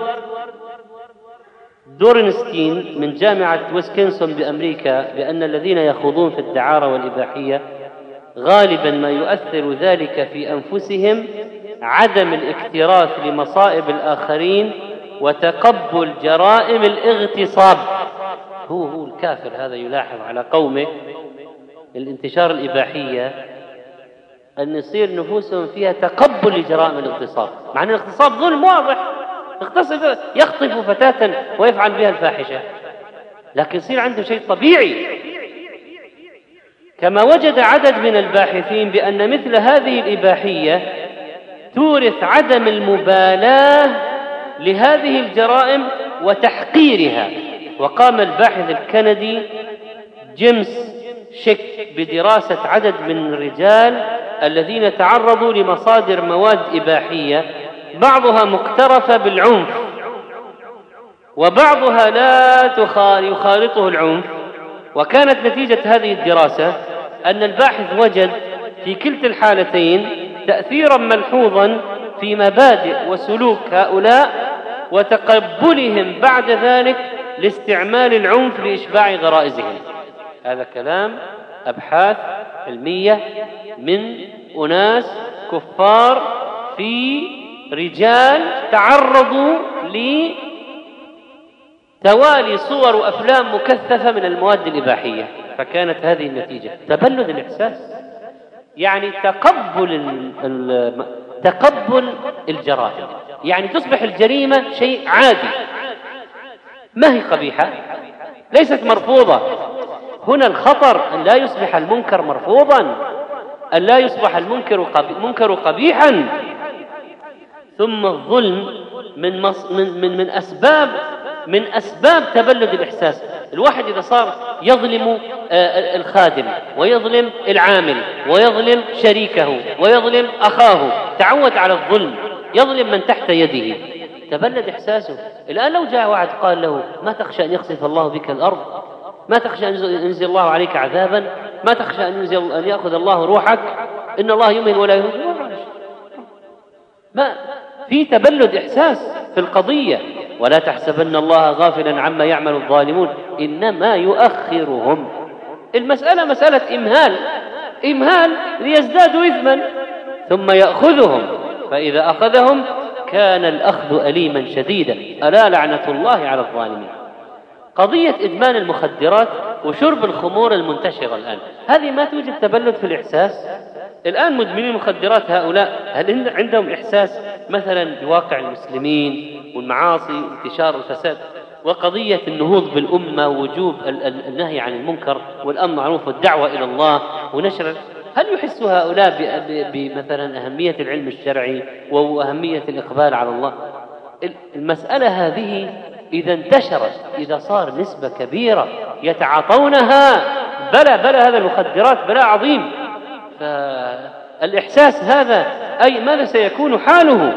دورنستين من جامعة ويسكنسون بأمريكا بأن الذين يخوضون في الدعارة والإباحية غالبا ما يؤثر ذلك في أنفسهم عدم الاكتراث لمصائب الآخرين وتقبل جرائم الاغتصاب. هو هو الكافر هذا يلاحظ على قومه الانتشار الإباحية أن يصير نفوسهم فيها تقبل لجرائم الاغتصاب، مع أن الاغتصاب ظلم واضح، اغتصب يخطف فتاة ويفعل بها الفاحشة، لكن يصير عنده شيء طبيعي. كما وجد عدد من الباحثين بأن مثل هذه الإباحية تورث عدم المبالاة لهذه الجرائم وتحقيرها. وقام الباحث الكندي جيمس شيك بدراسة عدد من الرجال الذين تعرضوا لمصادر مواد إباحية بعضها مقترفة بالعنف وبعضها لا يخالطه العنف. وكانت نتيجة هذه الدراسة أن الباحث وجد في كلتا الحالتين تأثيرا ملحوظا في مبادئ وسلوك هؤلاء وتقبلهم بعد ذلك لاستعمال العنف لإشباع غرائزهم. هذا كلام أبحاث علمية من أناس كفار في رجال تعرضوا لتوالي صور وأفلام مكثفة من المواد الإباحية، فكانت هذه النتيجة تبلد الإحساس، يعني تقبل تقبل الجرائم، يعني تصبح الجريمة شيء عادي، ما هي قبيحة، ليست مرفوضة. هنا الخطر أن لا يصبح المنكر مرفوضا، أن لا يصبح المنكر قبيحا. ثم الظلم من, من, من, من أسباب من أسباب تبلد الإحساس. الواحد إذا صار يظلم الخادم ويظلم العامل ويظلم شريكه ويظلم أخاه، تعود على الظلم، يظلم من تحت يده، تبلد إحساسه. الآن لو جاء واحد قال له ما تخشى أن يخسف الله بك الأرض، ما تخشى أن ينزل الله عليك عذابا، ما تخشى أن, ينزل أن يأخذ الله روحك، إن الله يمهل ولا يمهل، ما في تبلد إحساس في القضية. ولا تحسبن الله غافلا عما يعمل الظالمون إنما يؤخرهم. المسألة مسألة إمهال، إمهال ليزدادوا إثما ثم يأخذهم، فإذا أخذهم كان الأخذ أليما شديدا، ألا لعنة الله على الظالمين. قضية إدمان المخدرات وشرب الخمور المنتشرة الآن، هذه ما توجد تبلد في الإحساس. الآن مدمنين المخدرات هؤلاء هل عندهم إحساس مثلا بواقع المسلمين والمعاصي وانتشار الفساد وقضية النهوض بالأمة ووجوب النهي عن المنكر والأمر معروف والدعوة إلى الله ونشر؟ هل يحس هؤلاء بمثلا أهمية العلم الشرعي وأهمية الإقبال على الله؟ المسألة هذه إذا انتشرت، إذا صار نسبة كبيرة يتعاطونها، بلا بلا هذا المخدرات بلا عظيم، فالإحساس هذا أي ماذا سيكون حاله؟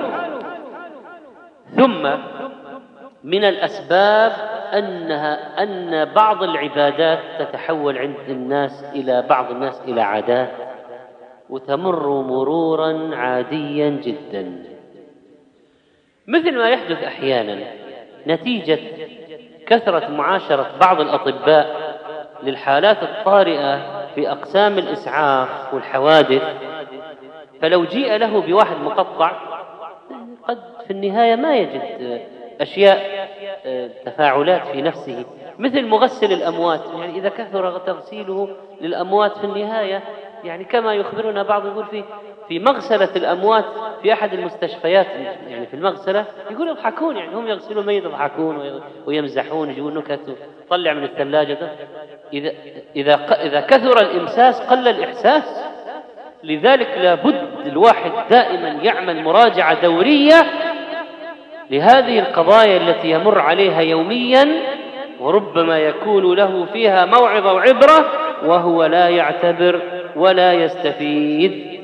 ثم من الأسباب أنها أن بعض العبادات تتحول عند الناس إلى بعض الناس إلى عادات وتمر مرورا عاديا جدا، مثل ما يحدث أحيانا نتيجة كثرة معاشرة بعض الأطباء للحالات الطارئة في أقسام الإسعاف والحوادث، فلو جيء له بواحد مقطع قد في النهاية ما يجد أشياء تفاعلات في نفسه، مثل مغسل الأموات، يعني إذا كثر تغسيله للأموات في النهاية، يعني كما يخبرنا بعض يقول في في مغسلة الأموات في أحد المستشفيات، يعني في المغسلة يقول يضحكون، يعني هم يغسلوا الميت يضحكون ويمزحون يجيبون نكت وطلع من الثلاجة. إذا إذا إذا كثر الإمساس قل الإحساس. لذلك لابد الواحد دائما يعمل مراجعة دورية لهذه القضايا التي يمر عليها يوميا، وربما يكون له فيها موعظة وعبرة وهو لا يعتبر ولا يستفيد.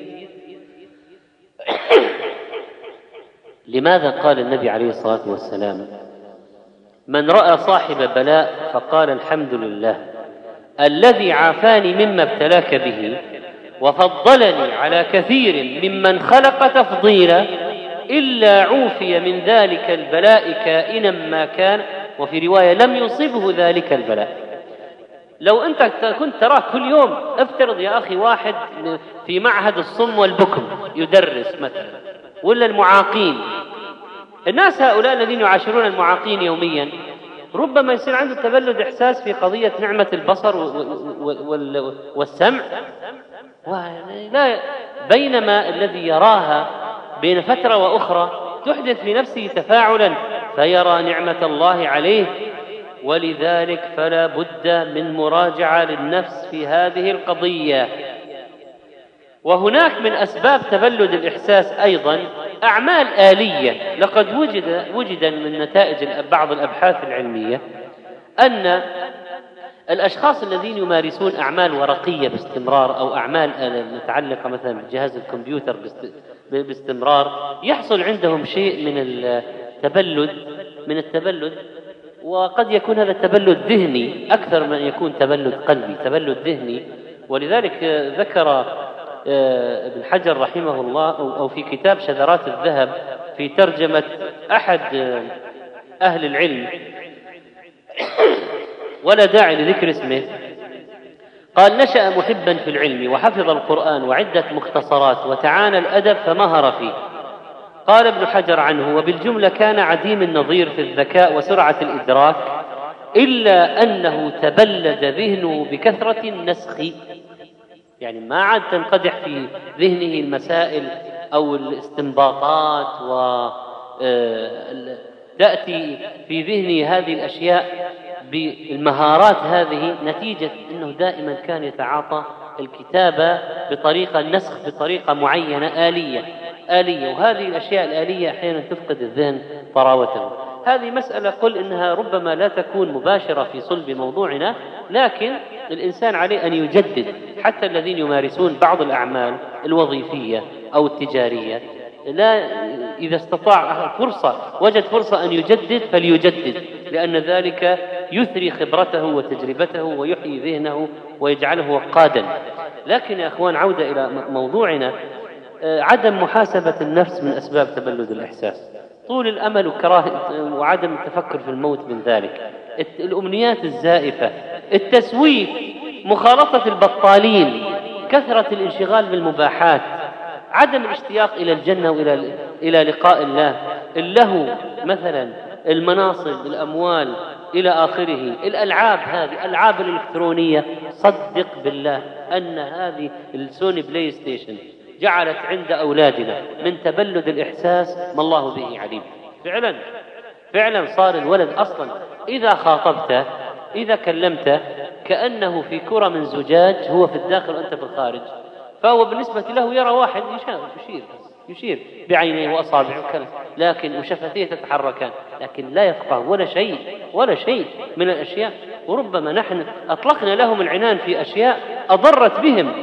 لماذا قال النبي عليه الصلاة والسلام من رأى صاحب بلاء فقال الحمد لله الذي عافاني مما ابتلاك به وفضلني على كثير ممن خلق تفضيلا إلا عوفي من ذلك البلاء كائنا ما كان، وفي رواية لم يصبه ذلك البلاء. لو أنت كنت تراه كل يوم، افترض يا أخي واحد في معهد الصم والبكم يدرس مثلا، ولا المعاقين، الناس هؤلاء الذين يعاشرون المعاقين يوميا ربما يصير عنده تبلد إحساس في قضية نعمة البصر والسمع، بينما الذي يراها بين فترة وأخرى تحدث في نفسه تفاعلا فيرى نعمة الله عليه. ولذلك فلا بد من مراجعة للنفس في هذه القضية. وهناك من أسباب تبلد الإحساس أيضا أعمال آلية. لقد وجد وجد من نتائج بعض الأبحاث العلمية أن الأشخاص الذين يمارسون أعمال ورقية باستمرار أو أعمال متعلقة مثلا بجهاز الكمبيوتر باستمرار يحصل عندهم شيء من التبلد من التبلد وقد يكون هذا التبلد ذهني أكثر من يكون تبلد قلبي، تبلد ذهني. ولذلك ذكر ابن حجر رحمه الله أو في كتاب شذرات الذهب في ترجمة أحد أهل العلم ولا داعي لذكر اسمه، قال: نشأ محبا في العلم وحفظ القرآن وعدة مختصرات وتعانى الأدب فمهر فيه. قال ابن حجر عنه: وبالجملة كان عديم النظير في الذكاء وسرعة الإدراك، إلا أنه تبلد ذهنه بكثرة النسخ، يعني ما عاد تنقدح في ذهنه المسائل أو الاستنباطات وتأتي في ذهنه هذه الأشياء بالمهارات هذه، نتيجة أنه دائما كان يتعاطى الكتابة بطريقة النسخ بطريقة معينة آلية آلية وهذه الأشياء الآلية أحيانا تفقد الذهن طراوته. هذه مسألة قل إنها ربما لا تكون مباشرة في صلب موضوعنا، لكن الإنسان عليه أن يجدد. حتى الذين يمارسون بعض الأعمال الوظيفية أو التجارية، لا إذا استطاع فرصة وجد فرصة أن يجدد فليجدد، لأن ذلك يثري خبرته وتجربته ويحيي ذهنه ويجعله وقادا. لكن يا أخوان، عودة إلى موضوعنا، عدم محاسبة النفس من أسباب تبلد الإحساس، طول الأمل وكراهة وعدم التفكر في الموت من ذلك، الأمنيات الزائفة، التسويف، مخالطة البطالين، كثرة الانشغال بالمباحات، عدم الاشتياق إلى الجنة وإلى إلى لقاء الله، اللهو مثلا، المناصب، الأموال إلى آخره، الألعاب، هذه الألعاب الإلكترونية. صدق بالله أن هذه السوني بلاي ستيشن جعلت عند أولادنا من تبلد الإحساس ما الله به عليم. فعلا فعلا صار الولد أصلا إذا خاطبته إذا كلمته كأنه في كرة من زجاج، هو في الداخل وأنت في الخارج، فهو بالنسبة له يرى واحد يشير يشير بعينيه وأصابعه كذا، لكن وشفتيه تتحركان، لكن لا يفقه ولا شيء ولا شيء من الأشياء. وربما نحن أطلقنا لهم العنان في أشياء أضرت بهم.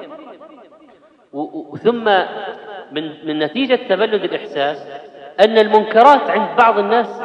ثم من من نتيجة تبلد الإحساس أن المنكرات عند بعض الناس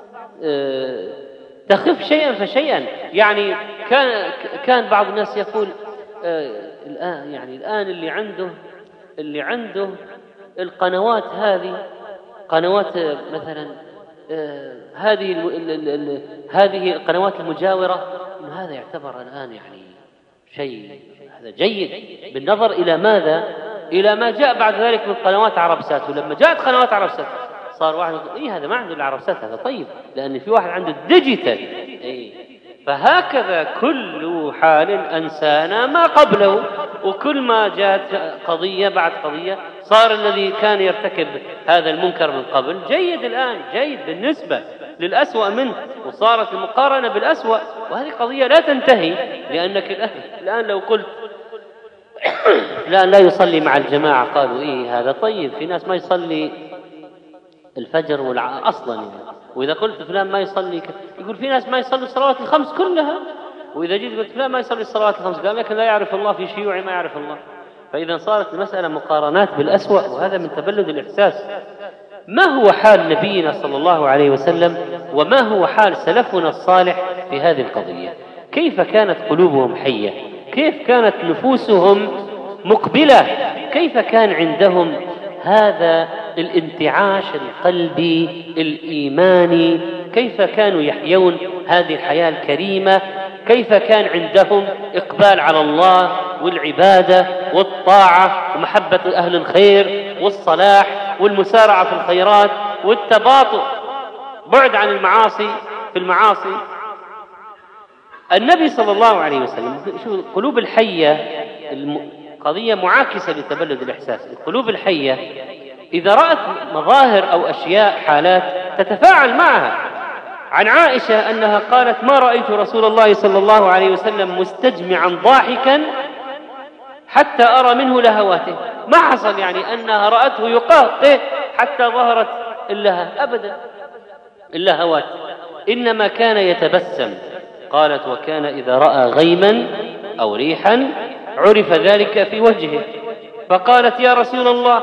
تخف شيئا فشيئا. يعني كان كان بعض الناس يقول الآن يعني الآن اللي عنده اللي عنده القنوات هذه، قنوات مثلا هذه هذه القنوات المجاورة، هذا يعتبر الآن يعني شيء هذا جيد بالنظر إلى ماذا؟ إلى ما جاء بعد ذلك من قنوات عربسات. ولما جاءت قنوات عربسات صار واحد يقول إيه هذا ما عنده العربسات، هذا طيب، لأن في واحد عنده الديجيتال. إيه. فهكذا كل حال أنسانا ما قبله، وكل ما جاءت قضية بعد قضية صار الذي كان يرتكب هذا المنكر من قبل جيد الآن، جيد بالنسبة للأسوأ منه، وصارت المقارنة بالأسوأ. وهذه قضية لا تنتهي، لأنك الآن لو قلت الآن لا يصلي مع الجماعة، قالوا إيه هذا طيب، في ناس ما يصلي الفجر والع... أصلا يعني. وإذا قلت فلان ما يصلي ك... يقول في ناس ما يصلي الصلوات الخمس كلها. وإذا جيت قلت فلان ما يصلي الصلوات الخمس، قال لكن لا يعرف الله، في شيوعي ما يعرف الله. فإذا صارت المسألة مقارنات بالأسوأ، وهذا من تبلد الإحساس. ما هو حال نبينا صلى الله عليه وسلم وما هو حال سلفنا الصالح في هذه القضية؟ كيف كانت قلوبهم حية؟ كيف كانت نفوسهم مقبلة؟ كيف كان عندهم هذا الانتعاش القلبي الإيماني؟ كيف كانوا يحيون هذه الحياة الكريمة؟ كيف كان عندهم إقبال على الله والعبادة والطاعة ومحبة أهل الخير والصلاح والمسارعة في الخيرات والتباطؤ، بعد عن المعاصي في المعاصي. النبي صلى الله عليه وسلم، شو القلوب الحية قضية معاكسة لتبلد الإحساس. القلوب الحية إذا رأت مظاهر أو أشياء حالات تتفاعل معها. عن عائشة أنها قالت: ما رأيت رسول الله صلى الله عليه وسلم مستجمعا ضاحكا حتى أرى منه لهواته. ما حصل يعني أنها رأته يقهقه حتى ظهرت اللها أبدا اللهوات، إنما كان يتبسم. قالت: وكان إذا رأى غيما أو ريحا عرف ذلك في وجهه، فقالت: يا رسول الله،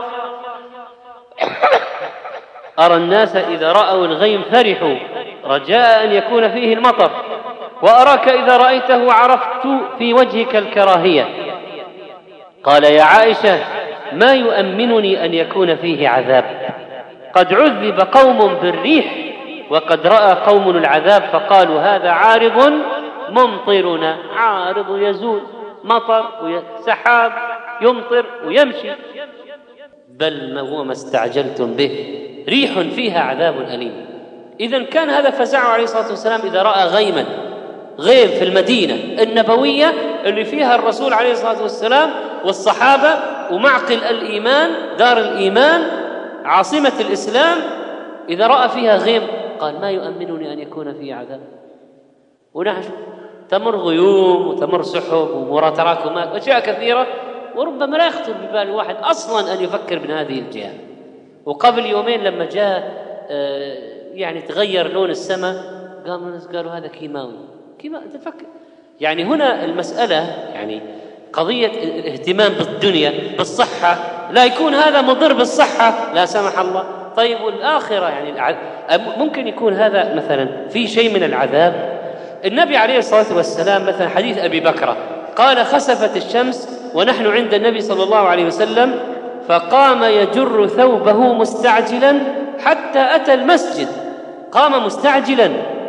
أرى الناس إذا رأوا الغيم فرحوا رجاء أن يكون فيه المطر، وأراك إذا رأيته عرفت في وجهك الكراهية. قال: يا عائشة، ما يؤمنني أن يكون فيه عذاب، قد عذب قوم بالريح وقد رأى قوم العذاب فقالوا هذا عارض ممطرنا. عارض يزول، مطر وسحاب يمطر ويمشي، بل ما هو ما استعجلتم به، ريح فيها عذاب أليم. إذن كان هذا فزعه عليه الصلاة والسلام إذا رأى غيما، غيم في المدينة النبوية اللي فيها الرسول عليه الصلاة والسلام والصحابة ومعقل الإيمان، دار الإيمان، عاصمة الإسلام، إذا رأى فيها غيم قال: ما يؤمنني أن يكون فيه عذاب. ونحن تمر غيوم وتمر سحب ومرى تراكمات وأشياء كثيرة، وربما لا يخطر ببال واحد أصلا أن يفكر من هذه الجهة. وقبل يومين لما جاء يعني تغير لون السماء، قاموا الناس قالوا هذا كيماوي. كيماوي تفكر يعني هنا المسألة يعني قضية الاهتمام بالدنيا بالصحة، لا يكون هذا مضر بالصحة لا سمح الله. طيب والآخرة يعني ممكن يكون هذا مثلا في شيء من العذاب. النبي عليه الصلاة والسلام مثلا حديث أبي بكرة قال: خسفت الشمس ونحن عند النبي صلى الله عليه وسلم، فقام يجر ثوبه مستعجلا حتى أتى المسجد. قام مستعجلا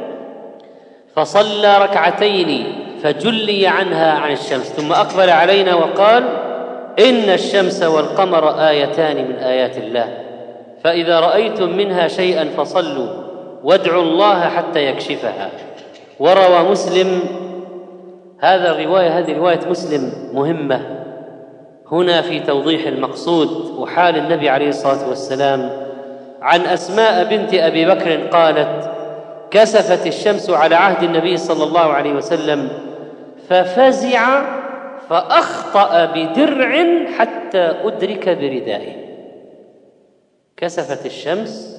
فصلى ركعتين فجلي عنها عن الشمس، ثم أقبل علينا وقال: إن الشمس والقمر آيتان من آيات الله، فإذا رأيتم منها شيئا فصلوا وادعوا الله حتى يكشفها. وروى مسلم هذا الرواية هذه رواية مسلم مهمة هنا في توضيح المقصود وحال النبي عليه الصلاة والسلام. عن أسماء بنت أبي بكر قالت: كسفت الشمس على عهد النبي صلى الله عليه وسلم ففزع فأخطأ بدرع حتى أدرك بردائه. كسفت الشمس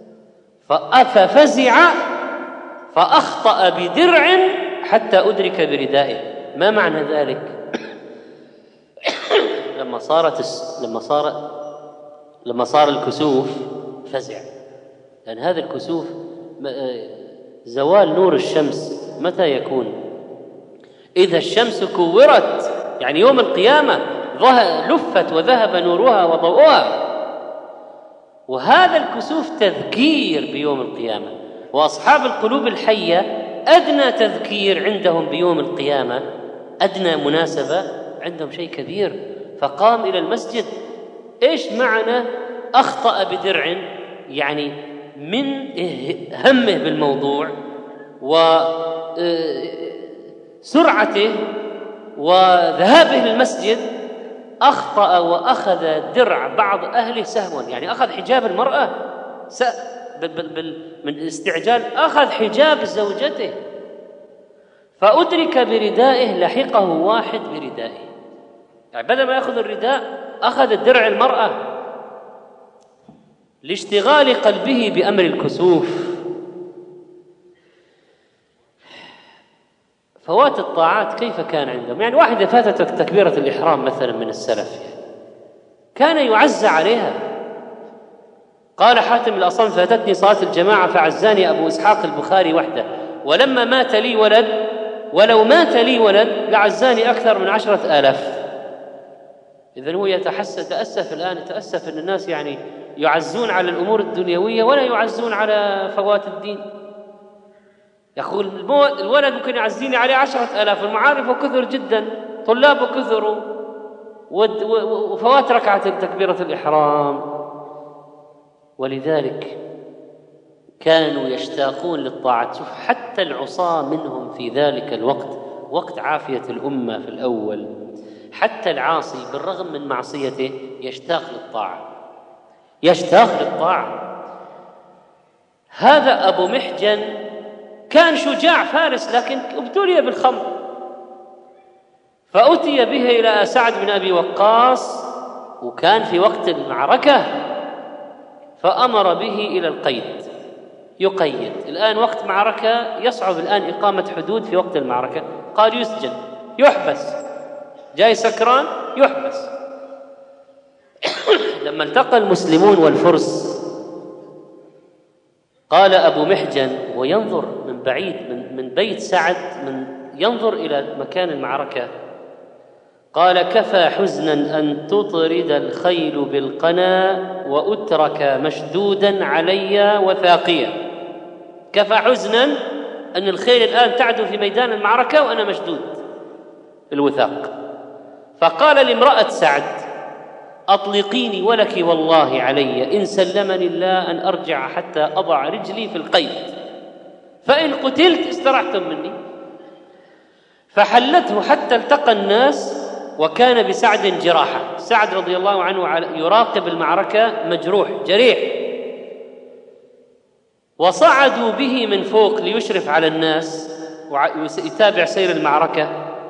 ففزع فأخطأ بدرع حتى أدرك بردائه. ما معنى ذلك؟ لما صارت لما صار لما صار الكسوف فزع، لأن هذا الكسوف زوال نور الشمس متى يكون؟ إذا الشمس كورت، يعني يوم القيامة لفت وذهب نورها وضوءها. وهذا الكسوف تذكير بيوم القيامة، وأصحاب القلوب الحية أدنى تذكير عندهم بيوم القيامة، أدنى مناسبة عندهم شيء كبير. فقام إلى المسجد. إيش معنى أخطأ بدرع؟ يعني من همه بالموضوع وسرعته وذهابه للمسجد أخطأ وأخذ درع بعض أهله سهوا، يعني أخذ حجاب المرأة من الاستعجال، أخذ حجاب زوجته فأدرك بردائه، لحقه واحد بردائه، يعني بدل ما يأخذ الرداء أخذ الدرع المرأة لاشتغال قلبه بأمر الكسوف. فوات الطاعات كيف كان عندهم؟ يعني واحدة فاتت تكبيرة الإحرام مثلا من السلف كان يعز عليها. قال حاتم الأصم: فاتتني صلاة الجماعة فعزاني أبو إسحاق البخاري وحده، ولما مات لي ولد ولو مات لي ولد لعزاني أكثر من عشرة آلاف. إذن هو يتحسس تأسف الآن يتأسف أن الناس يعني يعزون على الأمور الدنيوية ولا يعزون على فوات الدين. يقول الولد ممكن يعزيني عليه عشرة آلاف، المعارف كثر جدا، طلاب كثروا، وفوات ركعة تكبيرة الإحرام. ولذلك كانوا يشتاقون للطاعة. شوف حتى العصاة منهم في ذلك الوقت، وقت عافية الأمة في الأول، حتى العاصي بالرغم من معصيته يشتاق للطاعة، يشتاق للطاعة. هذا أبو محجن كان شجاع فارس لكن ابتلي بالخمر، فأتي به إلى سعد بن أبي وقاص وكان في وقت المعركة، فأمر به إلى القيد، يقيد. الآن وقت معركة، يصعب الآن إقامة حدود في وقت المعركة، قال يسجن، يحبس، جاي سكران يحبس. لما التقى المسلمون والفرس قال أبو محجن وينظر من بعيد من, من بيت سعد، من ينظر إلى مكان المعركة، قال كفى حزنا أن تطرد الخيل بالقنا وأترك مشدودا علي وثاقيا. كفى حزنا أن الخيل الآن تعدو في ميدان المعركة وأنا مشدود الوثاق. فقال لامرأة سعد أطلقيني ولك والله علي إن سلمني الله أن أرجع حتى أضع رجلي في القيد، فإن قتلت استرحتم مني. فحلته حتى التقى الناس وكان بسعد جراحة. سعد رضي الله عنه يراقب المعركة مجروح جريح، وصعدوا به من فوق ليشرف على الناس ويتابع سير المعركة.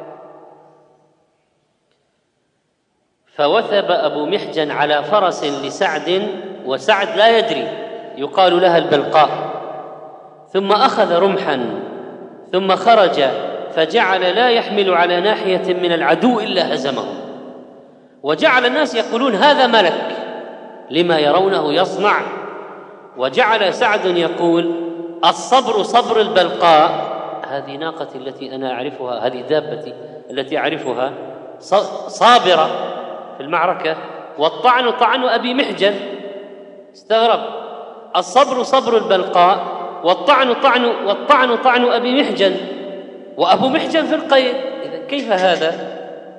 فوثب أبو محجن على فرس لسعد وسعد لا يدري، يقال لها البلقاء، ثم أخذ رمحا ثم خرج فجعل لا يحمل على ناحية من العدو إلا هزمه، وجعل الناس يقولون هذا ملك لما يرونه يصنع. وجعل سعد يقول الصبر صبر البلقاء، هذه ناقتي التي أنا أعرفها، هذه دابتي التي أعرفها صابرة في المعركة، والطعن طعن أبي محجن. استغرب، الصبر صبر البلقاء والطعن طعن والطعن طعن أبي محجن، وأبو محجن في القيد، إذا كيف هذا؟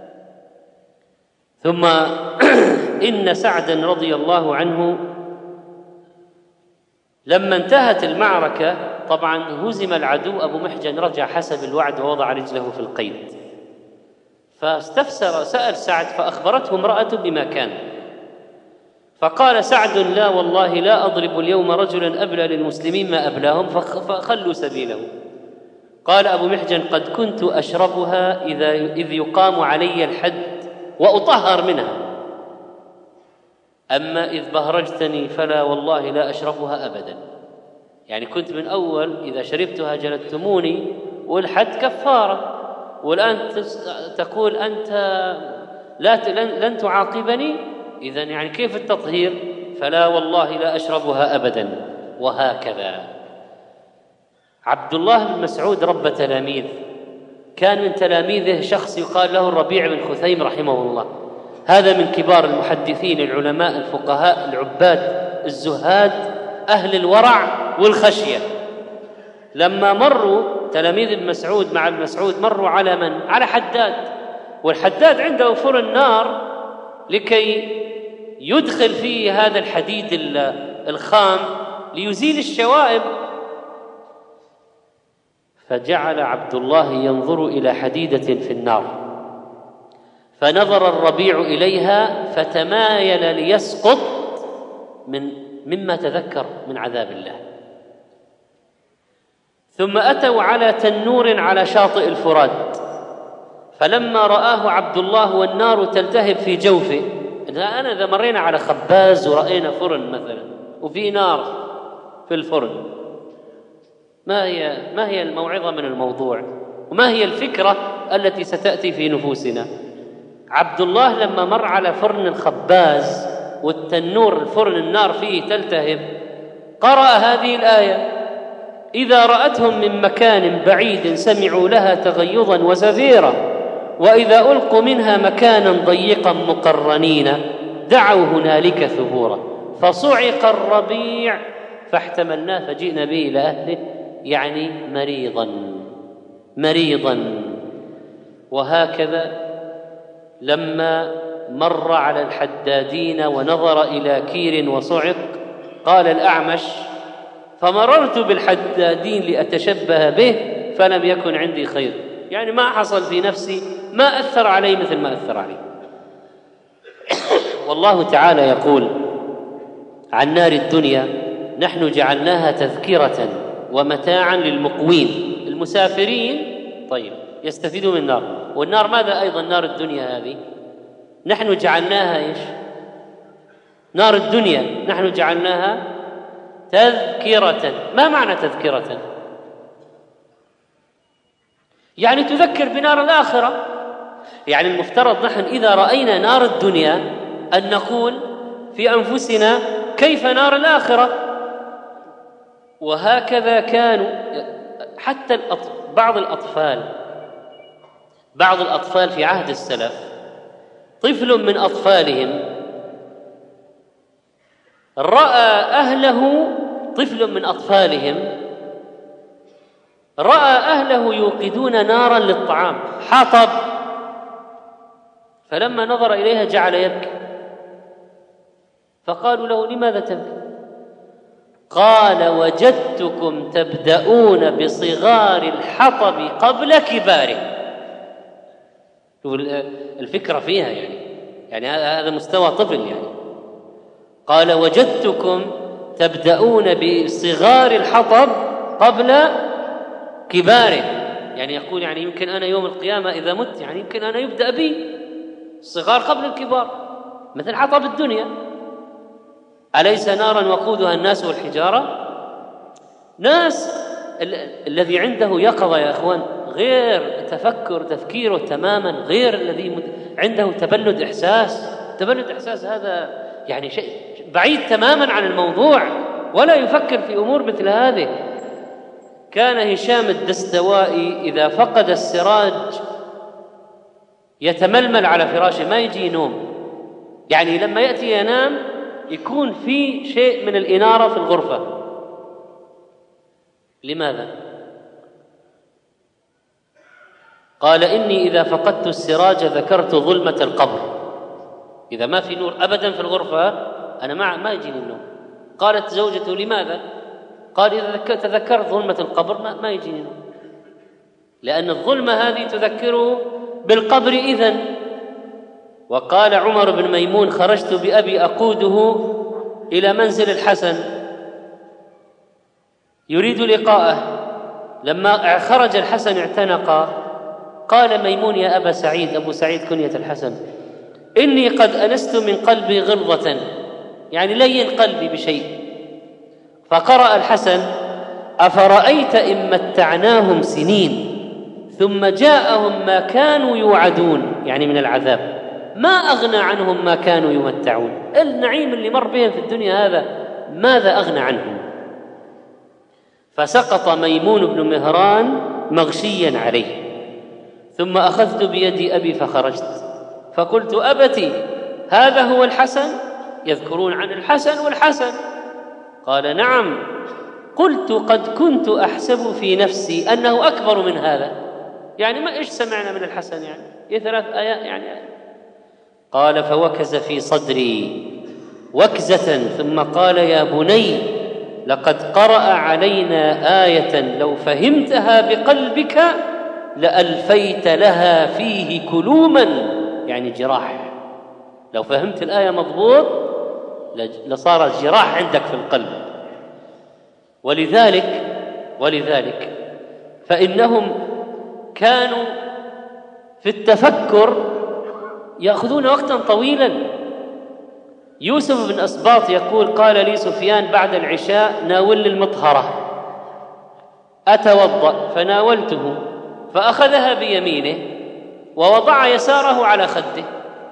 ثم إن سعدا رضي الله عنه لما انتهت المعركة، طبعا هزم العدو، أبو محجن رجع حسب الوعد ووضع رجله في القيد. فاستفسر، سأل سعد فأخبرته امرأة بما كان، فقال سعد لا والله لا أضرب اليوم رجلا أبلى للمسلمين ما أبلاهم فخلوا سبيله. قال أبو محجن قد كنت أشربها إذا إذ يقام علي الحد وأطهر منها، أما إذ بهرجتني فلا والله لا أشربها أبدا. يعني كنت من أول إذا شربتها جلدتموني والحد كفارة، والآن تقول أنت لا لن تعاقبني، إذن يعني كيف التطهير؟ فلا والله لا أشربها أبدا. وهكذا عبد الله بن مسعود رب تلاميذ، كان من تلاميذه شخص يقال له الربيع بن خثيم رحمه الله، هذا من كبار المحدثين العلماء الفقهاء العباد الزهاد أهل الورع والخشية. لما مروا تلاميذ ابن مسعود مع ابن مسعود مروا على من؟ على حداد، والحداد عنده فرن نار لكي يدخل فيه هذا الحديد الخام ليزيل الشوائب. فجعل عبد الله ينظر إلى حديدة في النار، فنظر الربيع إليها فتمايل ليسقط من مما تذكر من عذاب الله. ثم أتوا على تنور على شاطئ الفرات، فلما رآه عبد الله والنار تلتهب في جوفه، أنا إذا مرينا على خباز ورأينا فرن مثلا وفي نار في الفرن، ما هي ما هي الموعظة من الموضوع؟ وما هي الفكرة التي ستأتي في نفوسنا؟ عبد الله لما مر على فرن الخباز والتنور الفرن النار فيه تلتهب، قرأ هذه الآية: إذا رأتهم من مكان بعيد سمعوا لها تغيظا وزفيرا، وإذا ألقوا منها مكانا ضيقا مقرنين دعوا هنالك ثبورا، فصعق الربيع فاحتملناه فجئنا به إلى أهله، يعني مريضا مريضا. وهكذا لما مر على الحدادين ونظر إلى كير وصعق قال الأعمش: فمررت بالحدادين لأتشبه به فلم يكن عندي خير، يعني ما حصل في نفسي، ما أثر علي مثل ما أثر علي. والله تعالى يقول عن نار الدنيا: نحن جعلناها تذكرة ومتاعا للمقوين. المسافرين طيب يستفيدوا من النار، والنار ماذا أيضا؟ نار الدنيا هذه نحن جعلناها إيش؟ نار الدنيا نحن جعلناها تذكرة. ما معنى تذكرة؟ يعني تذكر بنار الآخرة. يعني المفترض نحن إذا رأينا نار الدنيا أن نقول في أنفسنا كيف نار الآخرة. وهكذا كانوا حتى بعض الأطفال بعض الأطفال في عهد السلف، طفل من أطفالهم رأى أهله طفل من أطفالهم رأى أهله يوقدون نارا للطعام، حطب، فلما نظر إليها جعل يبكي، فقالوا له لماذا تبكي؟ قال وجدتكم تبدأون بصغار الحطب قبل كباره. الفكرة فيها يعني يعني هذا مستوى طفل. يعني قال وجدتكم تبدأون بصغار الحطب قبل كباره، يعني يقول يعني يمكن أنا يوم القيامة إذا مت يعني يمكن أنا يبدأ بي الصغار قبل الكبار، مثل حطب الدنيا. أليس نارا وقودها الناس والحجارة؟ ناس ال- الذي عنده يقظة يا أخوان غير تفكر تفكيره تماما، غير الذي مد... عنده تبلد إحساس. تبلد إحساس هذا يعني شيء بعيد تماما عن الموضوع، ولا يفكر في أمور مثل هذه. كان هشام الدستوائي إذا فقد السراج يتململ على فراشه، ما يجي نوم. يعني لما يأتي ينام يكون في شيء من الإنارة في الغرفة. لماذا؟ قال إني إذا فقدت السراج ذكرت ظلمة القبر. إذا ما في نور أبدا في الغرفة أنا ما ما يجيني النوم. قالت زوجته لماذا؟ قال إذا تذكرت ظلمة القبر ما, ما يجيني نوم، لأن الظلمة هذه تذكره بالقبر إذن. وقال عمر بن ميمون خرجت بأبي أقوده إلى منزل الحسن يريد لقاءه، لما خرج الحسن اعتنق. قال ميمون يا أبا سعيد، أبو سعيد كنية الحسن، إني قد أنست من قلبي غلظة، يعني لين قلبي بشيء. فقرأ الحسن أفرأيت إن متعناهم سنين ثم جاءهم ما كانوا يوعدون، يعني من العذاب، ما أغنى عنهم ما كانوا يمتعون. النعيم اللي مر بهم في الدنيا هذا ماذا أغنى عنهم؟ فسقط ميمون بن مهران مغشيا عليه. ثم أخذت بيد أبي فخرجت فقلت أبتي هذا هو الحسن؟ يذكرون عن الحسن والحسن. قال نعم. قلت قد كنت أحسب في نفسي أنه أكبر من هذا، يعني ما إيش سمعنا من الحسن يعني إيه ثلاث آيات يعني. قال فوكز في صدري وكزة ثم قال يا بني لقد قرأ علينا آية لو فهمتها بقلبك لألفيت لها فيه كلوما، يعني جراح. لو فهمت الآية مضبوط لصار الجراح عندك في القلب. ولذلك ولذلك فإنهم كانوا في التفكر يأخذون وقتا طويلا. يوسف بن أسباط يقول قال لي سفيان بعد العشاء ناول المطهرة أتوضأ، فناولته فأخذها بيمينه ووضع يساره على خده،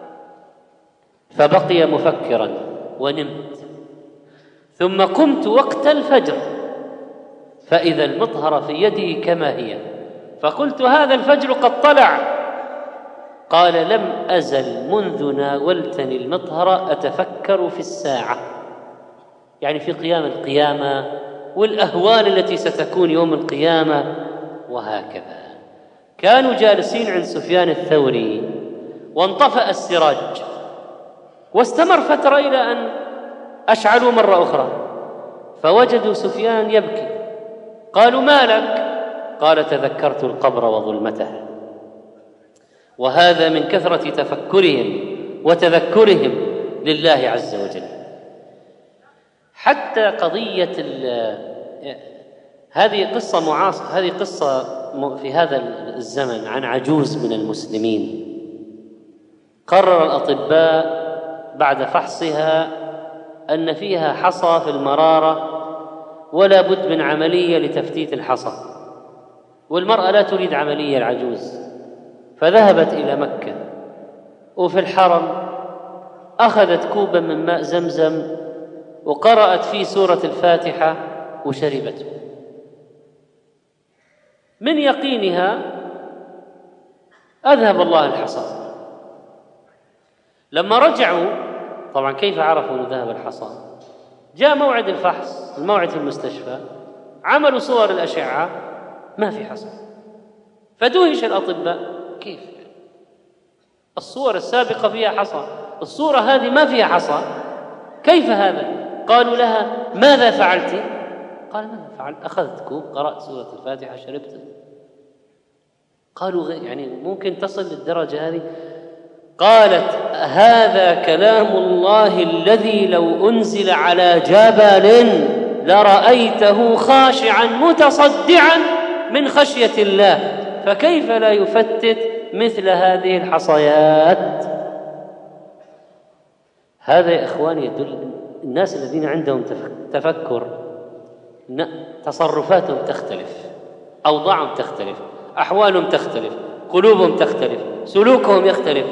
فبقي مفكرا ونمت. ثم قمت وقت الفجر فإذا المطهرة في يدي كما هي، فقلت هذا الفجر قد طلع. قال لم أزل منذ ناولتني المطهرة أتفكر في الساعة، يعني في قيام القيامة والأهوال التي ستكون يوم القيامة وهكذا. كانوا جالسين عند سفيان الثوري وانطفأ السراج واستمر فترة إلى أن أشعلوا مرة أخرى، فوجدوا سفيان يبكي. قالوا ما لك؟ قال تذكرت القبر وظلمته. وهذا من كثرة تفكرهم وتذكرهم لله عز وجل. حتى قضية هذه قصة معاصرة، هذه قصة في هذا الزمن عن عجوز من المسلمين. قرر الأطباء بعد فحصها أن فيها حصى في المرارة ولا بد من عملية لتفتيت الحصى، والمرأة لا تريد عملية العجوز، فذهبت إلى مكة وفي الحرم أخذت كوبا من ماء زمزم وقرأت فيه سورة الفاتحة وشربته. من يقينها أذهب الله الحصى. لما رجعوا، طبعا كيف عرفوا أن ذهب الحصى؟ جاء موعد الفحص، الموعد في المستشفى، عملوا صور الأشعة ما في حصى. فدهش الأطباء، كيف الصور السابقة فيها حصى، الصورة هذه ما فيها حصى، كيف هذا؟ قالوا لها ماذا فعلت؟ قال ماذا فعلت؟ أخذت كوب، قرأت سورة الفاتحة، شربت. قالوا يعني ممكن تصل للدرجة هذه؟ قالت هذا كلام الله الذي لو أنزل على جبل لرأيته خاشعا متصدعا من خشية الله، فكيف لا يفتت مثل هذه الحصيات؟ هذا يا إخواني يدل الناس الذين عندهم تفكر تصرفاتهم تختلف، أوضاعهم تختلف، أحوالهم تختلف، قلوبهم تختلف، سلوكهم يختلف.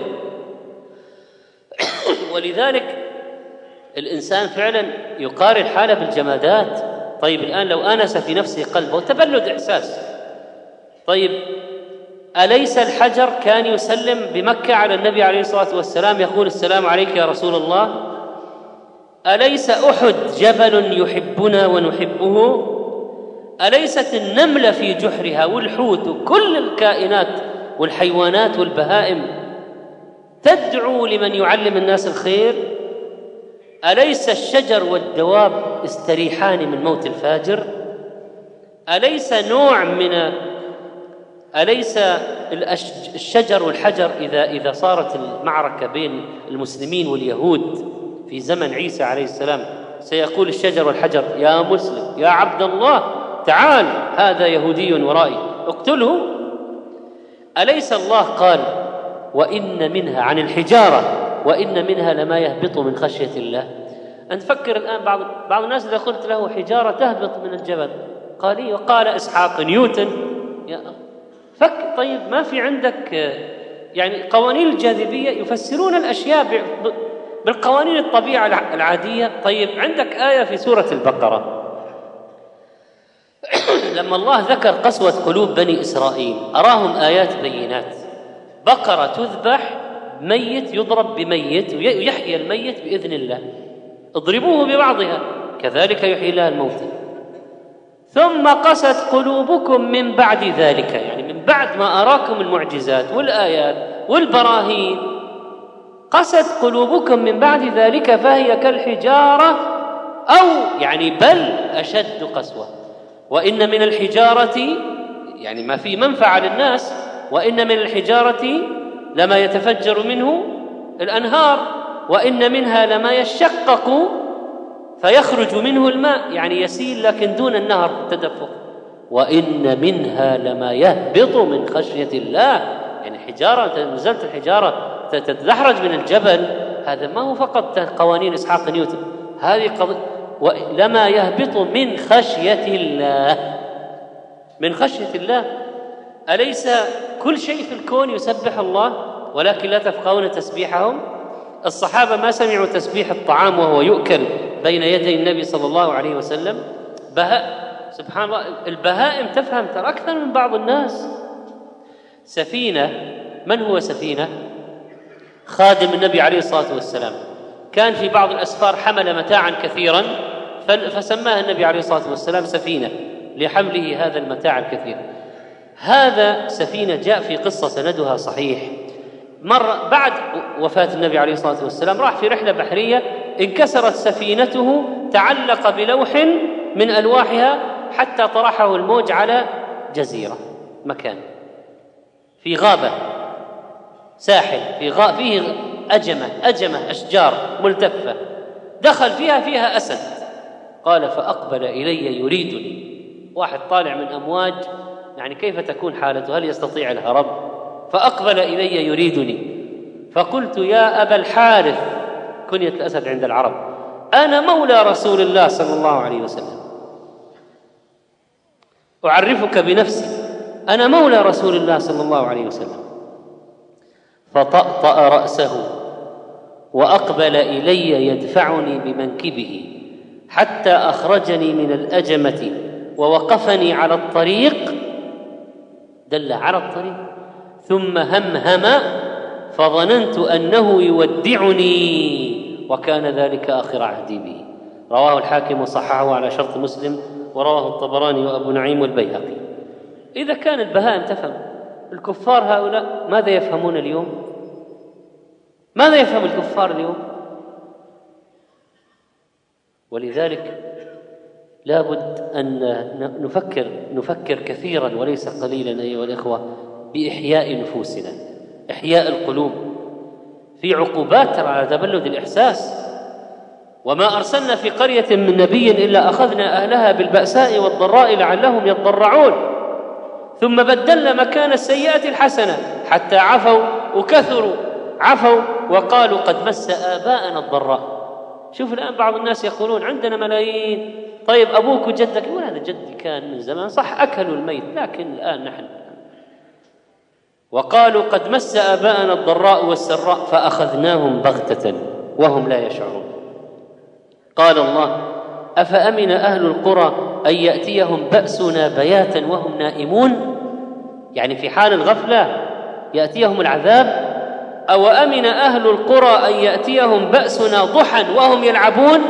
ولذلك الإنسان فعلا يقارن حاله بالجمادات. طيب الآن لو آنس في نفسه قلبه تبلد إحساس، طيب أليس الحجر كان يسلم بمكة على النبي عليه الصلاة والسلام يقول السلام عليك يا رسول الله؟ أليس أحد جبل يحبنا ونحبه؟ أليست النملة في جحرها والحوت وكل الكائنات والحيوانات والبهائم تدعو لمن يعلم الناس الخير؟ أليس الشجر والدواب يستريحان من موت الفاجر؟ أليس نوع من أليس الشجر والحجر إذا إذا صارت المعركة بين المسلمين واليهود في زمن عيسى عليه السلام سيقول الشجر والحجر يا مسلم يا عبد الله تعال هذا يهودي ورائي اقتله؟ أليس الله قال وإن منها عن الحجارة وإن منها لما يهبط من خشية الله؟ أنت فكر الآن بعض بعض الناس إذا قلت له حجارة تهبط من الجبل قال إيه؟ وقال إسحاق نيوتن يا فك. طيب ما في عندك يعني قوانين الجاذبية يفسرون الأشياء بالقوانين الطبيعة العادية؟ طيب عندك آية في سورة البقرة لما الله ذكر قسوة قلوب بني إسرائيل أراهم آيات بينات، بقرة تذبح، ميت يضرب بميت ويحيي الميت بإذن الله، اضربوه ببعضها كذلك يحيي الله الموتى. ثم قست قلوبكم من بعد ذلك، يعني من بعد ما أراكم المعجزات والآيات والبراهين قست قلوبكم من بعد ذلك فهي كالحجارة أو يعني بل أشد قسوة. وإن من الحجارة يعني ما في منفعة للناس، وإن من الحجارة لما يتفجر منه الأنهار، وإن منها لما يشقق فيخرج منه الماء يعني يسيل لكن دون النهر تدفق، وإن منها لما يهبط من خشية الله. يعني حجارة نزلت الحجارة تتدحرج من الجبل، هذا ما هو فقط قوانين إسحاق نيوتن، هذه قضية لما يهبط من خشية الله. من خشية الله. أليس كل شيء في الكون يسبح الله ولكن لا تفقهون تسبيحهم؟ الصحابة ما سمعوا تسبيح الطعام وهو يؤكل بين يدي النبي صلى الله عليه وسلم. بهاء سبحان الله، البهائم تفهم ترى أكثر من بعض الناس. سفينة، من هو سفينة؟ خادم النبي عليه الصلاة والسلام، كان في بعض الأسفار حمل متاعا كثيرا فسماها النبي عليه الصلاة والسلام سفينة لحمله هذا المتاع الكثير. هذا سفينة جاء في قصة سندها صحيح، مرة بعد وفاة النبي عليه الصلاة والسلام راح في رحلة بحرية، انكسرت سفينته، تعلق بلوح من ألواحها حتى طرحه الموج على جزيرة، مكان في غابة، ساحل في غا... فيه أجمة أجمة أشجار ملتفة، دخل فيها فيها أسد قال فأقبل إلي يريدني. واحد طالع من أمواج، يعني كيف تكون حالته؟ هل يستطيع الهرب؟ فأقبل إلي يريدني، فقلت يا أبا الحارث، كنية الأسد عند العرب، أنا مولى رسول الله صلى الله عليه وسلم، أعرفك بنفسي، أنا مولى رسول الله صلى الله عليه وسلم. فطأطأ رأسه وأقبل إلي يدفعني بمنكبه حتى أخرجني من الأجمة ووقفني على الطريق، دل على الطريق، ثم همهم فظننت أنه يودعني، وكان ذلك آخر عهدي به. رواه الحاكم وصححه على شرط مسلم، ورواه الطبراني وأبو نعيم والبيهقي. إذا كان البهائم تفهم، الكفار هؤلاء ماذا يفهمون اليوم؟ ماذا يفهم الكفار اليوم؟ ولذلك لا بد أن نفكر نفكر كثيرا وليس قليلا أيها الإخوة بإحياء نفوسنا، إحياء القلوب. في عقوبات على تبلد الإحساس، وما أرسلنا في قرية من نبي إلا أخذنا أهلها بالبأساء والضراء لعلهم يضرعون، ثم بدلنا مكان السيئة الحسنة حتى عفوا وكثروا، عفوا وقالوا قد مس آباءنا الضراء. شوف الآن بعض الناس يقولون عندنا ملايين، طيب أبوك وجدك، يقول هذا جدي كان من زمان، صح أكلوا الميت لكن الآن نحن. وقالوا قد مس آباءنا الضراء والسراء فأخذناهم بغتة وهم لا يشعرون. قال الله أفأمن أهل القرى أن يأتيهم بأسنا بياتا وهم نائمون، يعني في حال الغفلة يأتيهم العذاب. أو أمن أهل القرى أن يأتيهم بأسنا ضحى وهم يلعبون،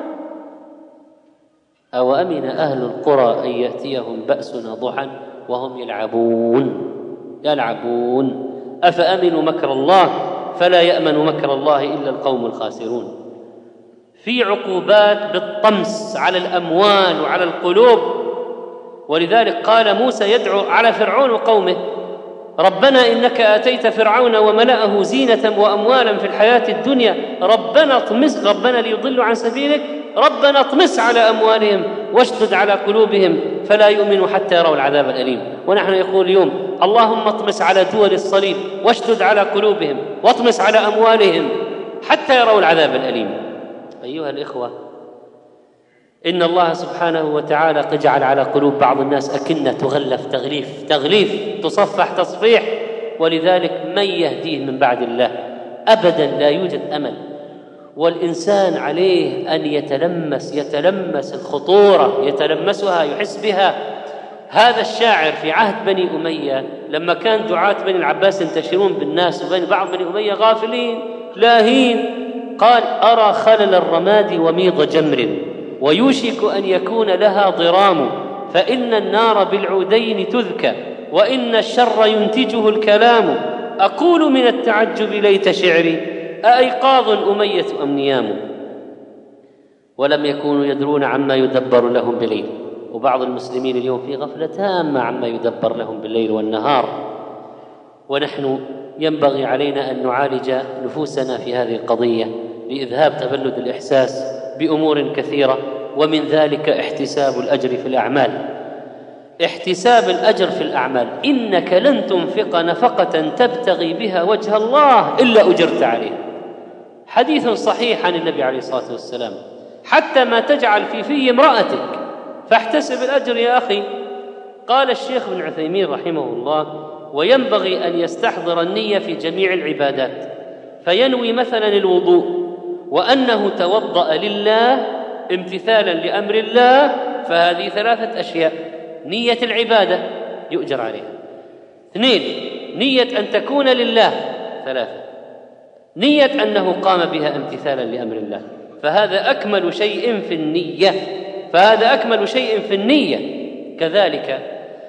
أو أمن أهل القرى أن يأتيهم بأسنا ضحى وهم يلعبون يلعبون أفأمنوا مكر الله فلا يأمن مكر الله إلا القوم الخاسرون. في عقوبات بالطمس على الأموال وعلى القلوب، ولذلك قال موسى يدعو على فرعون وقومه ربنا إنك آتيت فرعون وملأه زينة وأموالا في الحياة الدنيا ربنا اطمس ربنا ليضلوا عن سبيلك ربنا اطمس على أموالهم واشدد على قلوبهم فلا يؤمنوا حتى يروا العذاب الأليم. ونحن يقول اليوم اللهم اطمس على دول الصليب واشدد على قلوبهم واطمس على أموالهم حتى يروا العذاب الأليم. أيها الإخوة، إن الله سبحانه وتعالى قد جعل على قلوب بعض الناس أكنة تغلف تغليف تغليف تصفح تصفيح، ولذلك من يهديه من بعد الله؟ أبدا لا يوجد أمل. والإنسان عليه أن يتلمس يتلمس الخطورة، يتلمسها، يحس بها. هذا الشاعر في عهد بني أمية لما كان دعاة بني العباس ينتشرون بالناس، وبين بعض بني أمية غافلين لاهين، قال أرى خلل الرماد وميض جمر ويوشك أن يكون لها ضرام، فإن النار بالعودين تذكى وإن الشر ينتجه الكلام. أقول من التعجب ليت شعري أأيقاظ أمية أم نيام. ولم يكونوا يدرون عما يدبر لهم بالليل. وبعض المسلمين اليوم في غفلة تامة عما يدبر لهم بالليل والنهار. ونحن ينبغي علينا أن نعالج نفوسنا في هذه القضية لإذهاب تبلد الإحساس بأمور كثيرة، ومن ذلك احتساب الأجر في الأعمال. احتساب الأجر في الأعمال، إنك لن تنفق نفقة تبتغي بها وجه الله إلا أجرت عليه. حديث صحيح عن النبي عليه الصلاة والسلام، حتى ما تجعل في في امرأتك فاحتسب الأجر يا أخي. قال الشيخ ابن عثيمين رحمه الله وينبغي أن يستحضر النية في جميع العبادات، فينوي مثلا الوضوء وأنه توضأ لله امتثالا لأمر الله، فهذه ثلاثة أشياء: نية العبادة يؤجر عليها، اثنين نية أن تكون لله، ثلاثة نية أنه قام بها امتثالا لأمر الله، فهذا أكمل شيء في النية فهذا أكمل شيء في النية. كذلك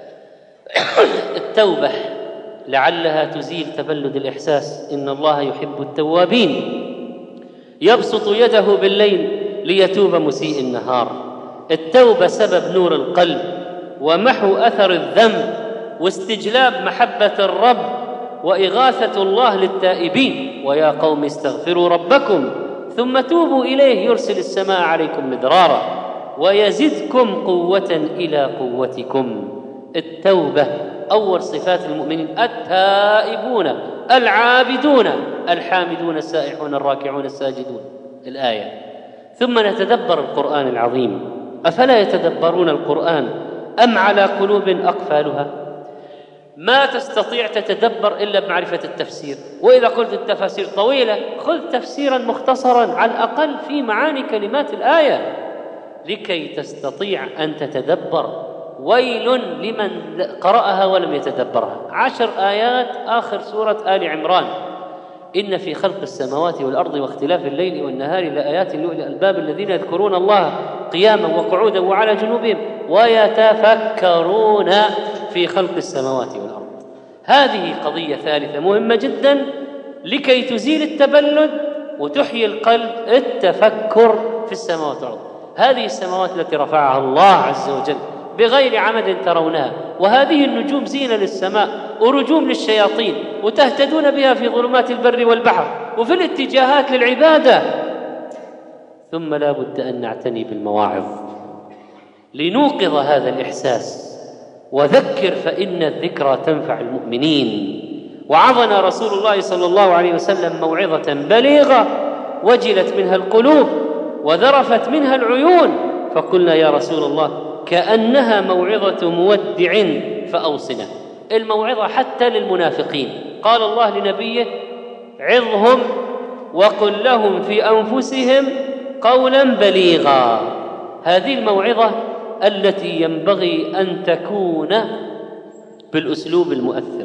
التوبة لعلها تزيل تبلد الإحساس. إن الله يحب التوابين يبسط يده بالليل ليتوب مسيء النهار. التوبة سبب نور القلب ومحو أثر الذنب واستجلاب محبة الرب وإغاثة الله للتائبين. ويا قوم استغفروا ربكم ثم توبوا إليه يرسل السماء عليكم مدرارا ويزدكم قوة إلى قوتكم. التوبة أول صفات المؤمنين: التائبون العابدون الحامدون السائحون الراكعون الساجدون. الآية. ثم نتدبر القرآن العظيم. أفلا يتدبرون القرآن أم على قلوب أقفالها؟ ما تستطيع تتدبر إلا بمعرفة التفسير، وإذا قلت التفاسير طويلة خذ تفسيرا مختصرا على الأقل في معاني كلمات الآية لكي تستطيع أن تتدبر. ويل لمن قرأها ولم يتدبرها. عشر آيات آخر سورة آل عمران: إن في خلق السماوات والأرض واختلاف الليل والنهار لآيات لأولي الألباب الذين يذكرون الله قياما وقعودا وعلى جنوبهم ويتفكرون في خلق السماوات والأرض. هذه قضية ثالثة مهمة جدا لكي تزيل التبلد وتحيي القلب: التفكر في السماوات والأرض. هذه السماوات التي رفعها الله عز وجل بغير عمد ترونها، وهذه النجوم زينة للسماء ورجوم للشياطين، وتهتدون بها في ظلمات البر والبحر وفي الاتجاهات للعبادة. ثم لا بد أن نعتني بالمواعظ لنوقظ هذا الإحساس. وذكر فإن الذكرى تنفع المؤمنين. وعظنا رسول الله صلى الله عليه وسلم موعظة بليغة وجلت منها القلوب وذرفت منها العيون، فقلنا: يا رسول الله كأنها موعظة مودع فأوصنا. الموعظة حتى للمنافقين. قال الله لنبيه: عظهم وقل لهم في أنفسهم قولا بليغا. هذه الموعظة التي ينبغي أن تكون بالأسلوب المؤثر،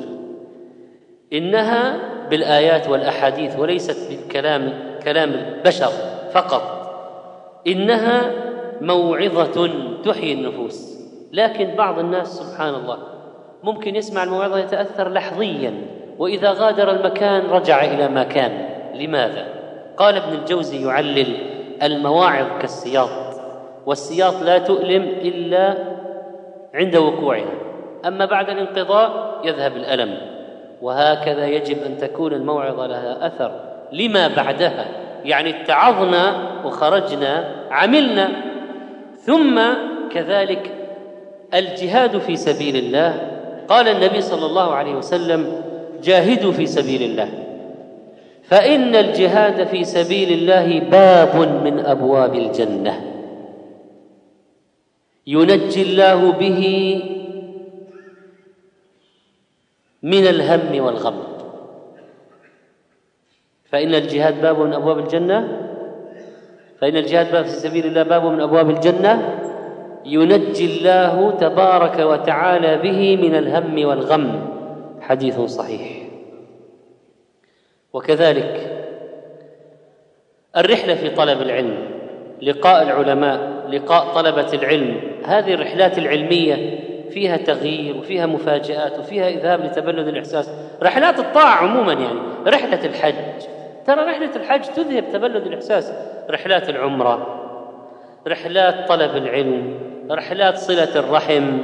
إنها بالآيات والأحاديث وليست بالكلام كلام البشر فقط. إنها موعظة تحيي النفوس. لكن بعض الناس سبحان الله ممكن يسمع الموعظة يتأثر لحظيا، وإذا غادر المكان رجع إلى ما كان. لماذا؟ قال ابن الجوزي يعلل: المواعظ كالسياط، والسياط لا تؤلم إلا عند وقوعها، أما بعد الانقضاء يذهب الألم. وهكذا يجب أن تكون الموعظة لها أثر لما بعدها، يعني اتعظنا وخرجنا عملنا. ثم كذلك الجهاد في سبيل الله. قال النبي صلى الله عليه وسلم: جاهدوا في سبيل الله، فإن الجهاد في سبيل الله باب من أبواب الجنة ينجي الله به من الهم والغم. فإن الجهاد باب من أبواب الجنة فإن الجهاد باب في سبيل الله باب من أبواب الجنة ينجي الله تبارك وتعالى به من الهم والغم. حديث صحيح. وكذلك الرحلة في طلب العلم، لقاء العلماء، لقاء طلبة العلم. هذه الرحلات العلمية فيها تغيير وفيها مفاجآت وفيها إذهاب لتبلد الإحساس. رحلات الطاعة عموما، يعني رحلة الحج، ترى رحلة الحج تذهب تبلد الإحساس. رحلات العمرة، رحلات طلب العلم، رحلات صلة الرحم.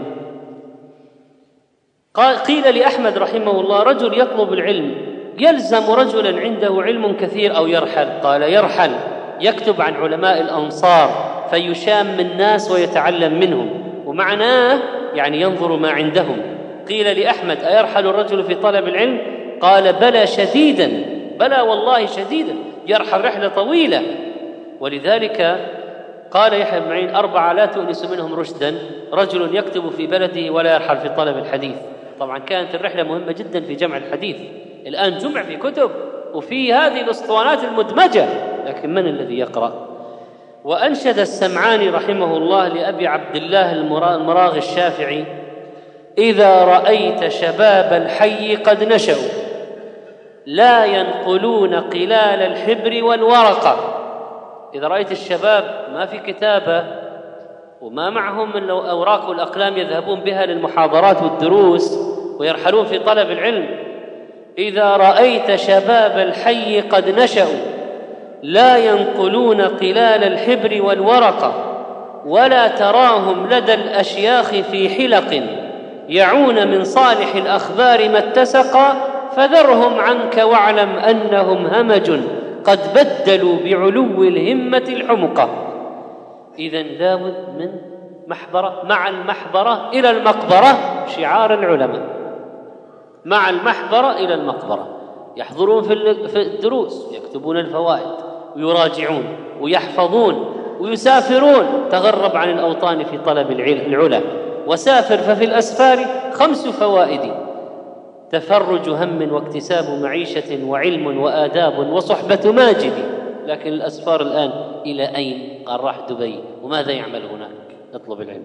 قيل لأحمد رحمه الله: رجل يطلب العلم يلزم رجلا عنده علم كثير أو يرحل؟ قال: يرحل، يكتب عن علماء الأمصار فيشام الناس ويتعلم منهم، ومعناه يعني ينظر ما عندهم. قيل لأحمد: أيرحل الرجل في طلب العلم؟ قال: بلى شديدا، بلى والله شديدا، يرحل رحلة طويلة. ولذلك قال يحيى بن معين: أربعة لا تؤنس منهم رشدا: رجل يكتب في بلده ولا يرحل في طلب الحديث. طبعا كانت الرحلة مهمة جدا في جمع الحديث، الآن جمع في كتب وفي هذه الأسطوانات المدمجة، لكن من الذي يقرأ؟ وأنشد السمعاني رحمه الله لأبي عبد الله المراغي الشافعي: إذا رأيت شباب الحي قد نشأوا لا ينقلون قلال الحبر والورقة. إذا رأيت الشباب ما في كتابة وما معهم من الأوراق والأقلام يذهبون بها للمحاضرات والدروس ويرحلون في طلب العلم، إذا رأيت شباب الحي قد نشأوا لا ينقلون قلال الحبر والورقة ولا تراهم لدى الأشياخ في حلق يعون من صالح الأخبار ما اتسقا، فذرهم عنك واعلم أنهم همج قد بدلوا بعلو الهمة الحمقى. إذن لابد من محبرة، مع المحبرة إلى المقبرة شعار العلماء، مع المحبرة إلى المقبرة. يحضرون في الدروس، يكتبون الفوائد ويراجعون ويحفظون ويسافرون. تغرب عن الأوطان في طلب العلا وسافر، ففي الأسفار خمس فوائد: تفرج هم واكتساب معيشة وعلم وآداب وصحبة ماجد. لكن الأسفار الآن إلى أين؟ قال راح دبي، وماذا يعمل هناك؟ يطلب العلم.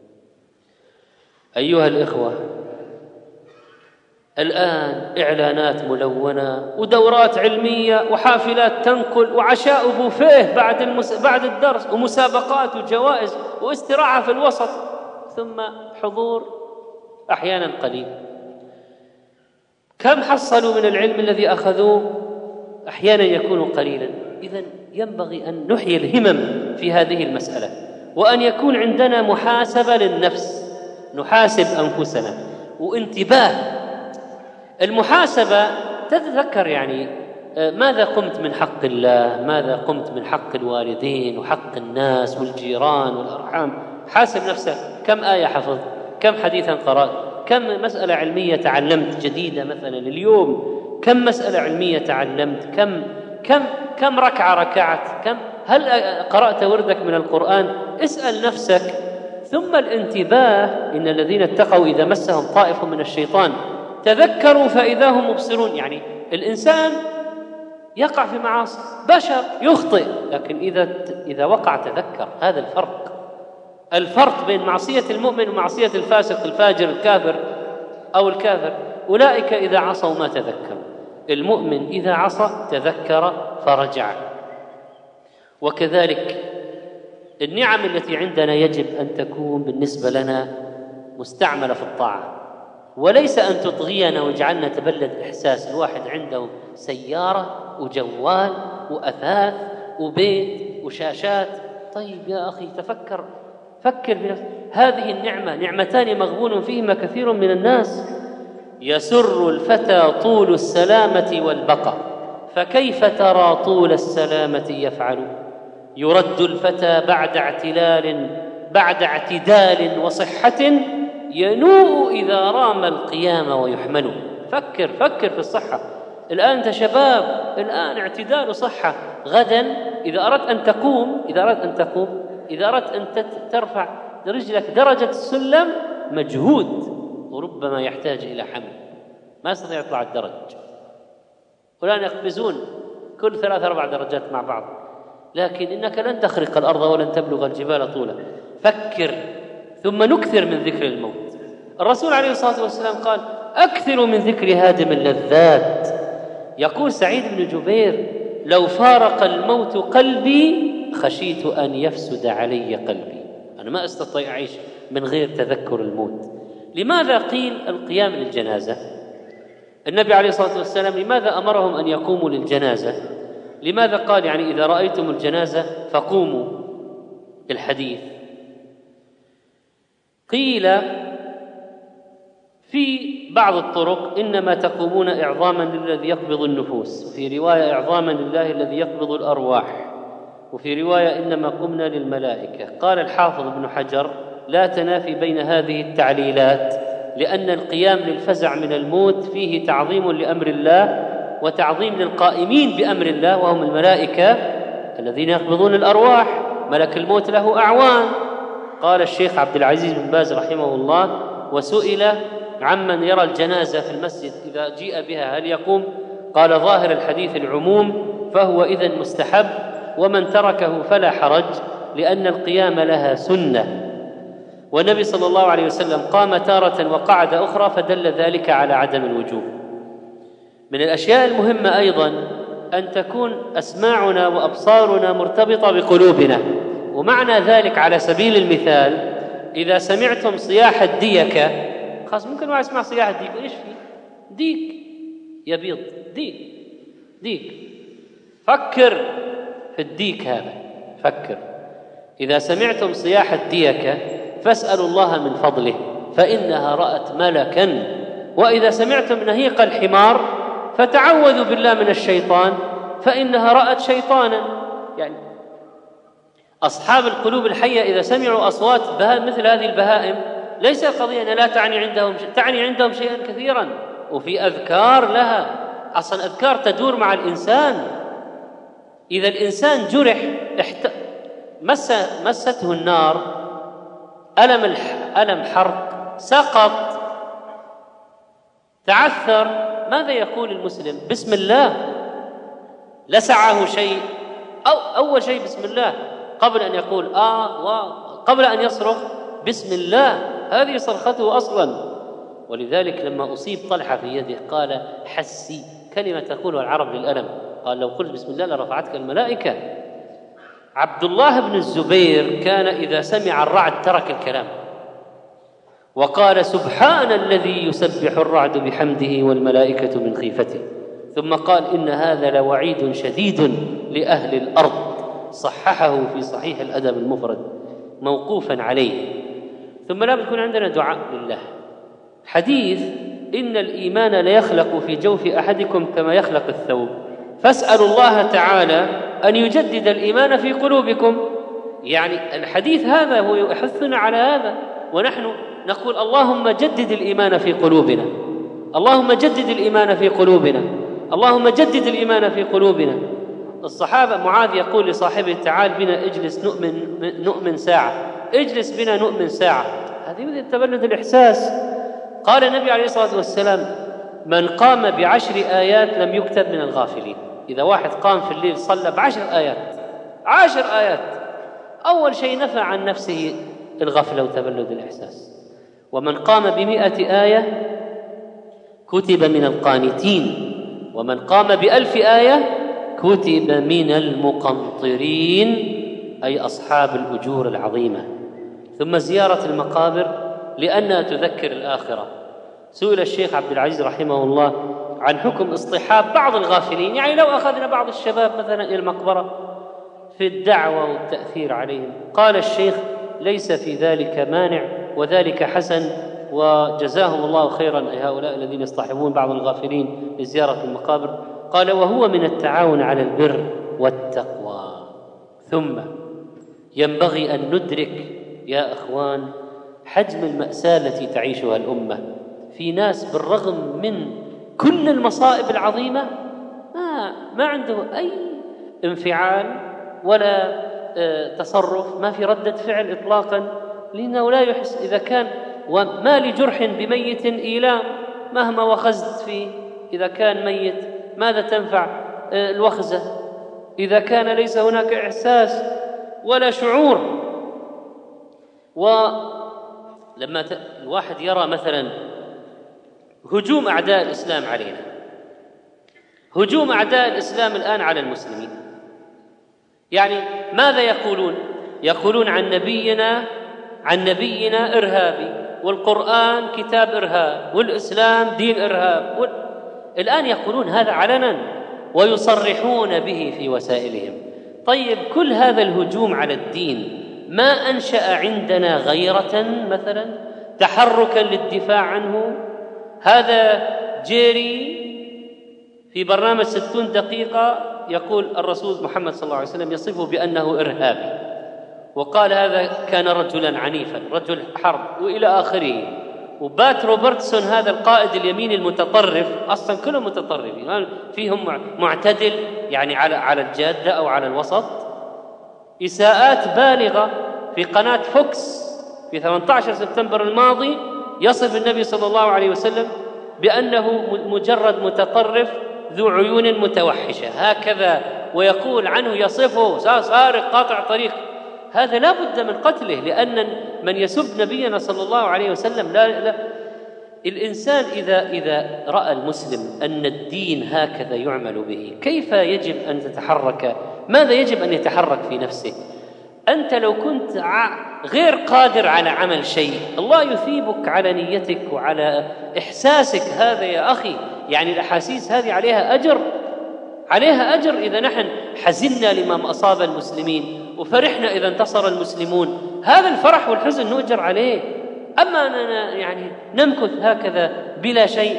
أيها الإخوة، الآن إعلانات ملونة ودورات علمية وحافلات تنقل وعشاء بوفيه بعد المس... بعد الدرس ومسابقات وجوائز واستراحة في الوسط، ثم حضور أحيانا قليل. كم حصلوا من العلم الذي أخذوه؟ أحيانا يكون قليلا. إذن ينبغي أن نحيي الهمم في هذه المسألة، وأن يكون عندنا محاسبة للنفس، نحاسب أنفسنا وانتباه. المحاسبة تتذكر يعني ماذا قمت من حق الله، ماذا قمت من حق الوالدين وحق الناس والجيران والأرحام. حاسب نفسك، كم آية حفظت، كم حديثا قرأت، كم مسألة علمية تعلمت جديدة مثلا اليوم، كم مسألة علمية تعلمت، كم كم كم ركعة ركعت، كم هل قرأت وردك من القرآن. اسأل نفسك. ثم الانتباه: إن الذين اتقوا إذا مسهم طائف من الشيطان تذكروا فإذا هم مبصرون. يعني الإنسان يقع في معاصي، بشر يخطئ، لكن إذا إذا وقع تذكر. هذا الفرق، الفرق بين معصية المؤمن ومعصية الفاسق الفاجر الكافر أو الكافر. أولئك إذا عصوا ما تذكروا، المؤمن إذا عصى تذكر فرجع. وكذلك النعم التي عندنا يجب أن تكون بالنسبة لنا مستعملة في الطاعة، وليس أن تطغينا وجعلنا تبلد إحساس. الواحد عنده سيارة وجوال وأثاث وبيت وشاشات. طيب يا أخي تفكر، فكر بنفسك. هذه النعمة نعمتان مغبون فيهما كثير من الناس. يسر الفتى طول السلامة والبقاء، فكيف ترى طول السلامة يفعل؟ يرد الفتى بعد اعتلال بعد اعتدال وصحة، ينوء إذا رام القيام ويحمل. فكر فكر في الصحة. الآن أنت شباب، الآن اعتدال وصحة. غدا إذا أردت أن تقوم إذا أردت أن تقوم إذا أردت أن ترفع رجلك درجة السلم مجهود، وربما يحتاج إلى حمل، ما يستطيع يطلع الدرج. والآن يقفزون كل ثلاث أربع درجات مع بعض، لكن إنك لن تخرق الأرض ولن تبلغ الجبال طولا. فكر. ثم نكثر من ذكر الموت. الرسول عليه الصلاة والسلام قال: أكثروا من ذكر هادم اللذات. يقول سعيد بن جبير: لو فارق الموت قلبي خشيت أن يفسد علي قلبي. أنا ما أستطيع أعيش من غير تذكر الموت. لماذا قيل القيام للجنازة؟ النبي عليه الصلاة والسلام لماذا أمرهم أن يقوموا للجنازة؟ لماذا قال يعني إذا رأيتم الجنازة فقوموا؟ الحديث قيل في بعض الطرق: إنما تقومون إعظاما للذي يقبض النفوس، وفي رواية إعظاما لله الذي يقبض الأرواح، وفي رواية إنما قمنا للملائكة. قال الحافظ ابن حجر: لا تنافي بين هذه التعليلات، لأن القيام للفزع من الموت فيه تعظيم لأمر الله وتعظيم للقائمين بأمر الله، وهم الملائكة الذين يقبضون الأرواح. ملك الموت له أعوان. قال الشيخ عبد العزيز بن باز رحمه الله: وسئل عمن يرى الجنازة في المسجد إذا جيء بها هل يقوم؟ قال: ظاهر الحديث العموم، فهو إذن مستحب، ومن تركه فلا حرج، لأن القيام لها سنة. والنبي صلى الله عليه وسلم قام تارة وقعد أخرى، فدل ذلك على عدم الوجوب. من الأشياء المهمة أيضا أن تكون أسماعنا وأبصارنا مرتبطة بقلوبنا. ومعنى ذلك على سبيل المثال: إذا سمعتم صياح الديكة، خاص ممكن واحد يسمع صياح الديك، إيش في ديك يبيض، ديك ديك فكر في الديك هذا، فكر. إذا سمعتم صياح الديكة فاسألوا الله من فضله فإنها رأت ملكا. وإذا سمعتم نهيق الحمار فتعوذوا بالله من الشيطان فإنها رأت شيطانا. يعني أصحاب القلوب الحية إذا سمعوا أصوات مثل هذه البهائم ليس القضية أن لا تعني عندهم شيء، تعني عندهم شيئا كثيرا، وفي أذكار لها، أصلا أذكار تدور مع الإنسان. إذا الإنسان جرح احت... مس... مسته النار، ألم, الح... ألم حرق، سقط، تعثر، ماذا يقول المسلم؟ بسم الله. لسعه شيء، أو أول شيء بسم الله، قبل أن يقول آه و... قبل أن يصرخ بسم الله، هذه صرخته أصلا. ولذلك لما أصيب طلحة في يده قال حسي، كلمة تقولها العرب للألم، قال لو قلت بسم الله لرفعتك الملائكة. عبد الله بن الزبير كان إذا سمع الرعد ترك الكلام وقال سبحان الذي يسبح الرعد بحمده والملائكة من خيفته، ثم قال إن هذا لوعيد شديد لأهل الأرض، صححه في صحيح الأدب المفرد موقوفا عليه. ثم لا بتكون عندنا دعاء لله. حديث إن الإيمان ليخلق في جوف أحدكم كما يخلق الثوب، فاسألوا الله تعالى أن يجدد الإيمان في قلوبكم. يعني الحديث هذا هو يحثنا على هذا، ونحن نقول اللهم جدد الإيمان في قلوبنا، اللهم جدد الإيمان في قلوبنا، اللهم جدد الإيمان في قلوبنا. الصحابة معاذ يقول لصاحبه تعال بنا اجلس نؤمن, نؤمن ساعة، اجلس بنا نؤمن ساعة. هذه مثل تبلد الإحساس. قال النبي عليه الصلاة والسلام من قام بعشر آيات لم يكتب من الغافلين. إذا واحد قام في الليل صلى بعشر آيات، عشر آيات، أول شيء نفع عن نفسه الغفلة وتبلد الإحساس. ومن قام بمئة آية كتب من القانتين، ومن قام بألف آية كتب من المقنطرين، أي أصحاب الأجور العظيمة. ثم زيارة المقابر لأنها تذكر الآخرة. سئل الشيخ عبد العزيز رحمه الله عن حكم اصطحاب بعض الغافلين، يعني لو أخذنا بعض الشباب مثلا إلى المقبرة في الدعوة والتأثير عليهم، قال الشيخ ليس في ذلك مانع وذلك حسن، وجزاهم الله خيرا أي هؤلاء الذين يصطحبون بعض الغافلين لزيارة المقابر. قال وهو من التعاون على البر والتقوى. ثم ينبغي أن ندرك يا أخوان حجم المأساة التي تعيشها الأمة. في ناس بالرغم من كل المصائب العظيمة ما, ما عنده أي انفعال ولا تصرف، ما في ردة فعل إطلاقا، لأنه لا يحس. إذا كان وما لجرح بميت إيلام مهما وخزت فيه، إذا كان ميت ماذا تنفع الوخزة إذا كان ليس هناك إحساس ولا شعور. ولما الواحد يرى مثلا هجوم أعداء الإسلام علينا، هجوم أعداء الإسلام الآن على المسلمين، يعني ماذا يقولون؟ يقولون عن نبينا عن نبينا إرهابي، والقرآن كتاب إرهاب، والإسلام دين إرهاب. وال... الآن يقولون هذا علنا ويصرحون به في وسائلهم. طيب كل هذا الهجوم على الدين ما أنشأ عندنا غيرة مثلا، تحركا للدفاع عنه؟ هذا جيري في برنامج ستون دقيقة يقول الرسول محمد صلى الله عليه وسلم يصفه بأنه إرهابي، وقال هذا كان رجلا عنيفا، رجل حرب، وإلى آخره. وبات روبرتسون هذا القائد اليمين المتطرف، أصلا كلهم متطرفين، فيهم معتدل يعني على على الجادة أو على الوسط. إساءات بالغة في قناة فوكس في ثمانية عشر سبتمبر الماضي يصف النبي صلى الله عليه وسلم بأنه مجرد متطرف ذو عيون متوحشة هكذا، ويقول عنه يصفه سارق قاطع طريق. هذا لا بد من قتله، لأن من يسب نبينا صلى الله عليه وسلم لا, لا الإنسان إذا, إذا رأى المسلم أن الدين هكذا يعمل به، كيف يجب أن تتحرك؟ ماذا يجب أن يتحرك في نفسه؟ أنت لو كنت غير قادر على عمل شيء، الله يثيبك على نيتك وعلى إحساسك هذا يا أخي. يعني الأحاسيس هذه عليها أجر، عليها أجر. إذا نحن حزننا لما أصاب المسلمين وفرحنا إذا انتصر المسلمون، هذا الفرح والحزن نؤجر عليه. أما أننا يعني نمكث هكذا بلا شيء،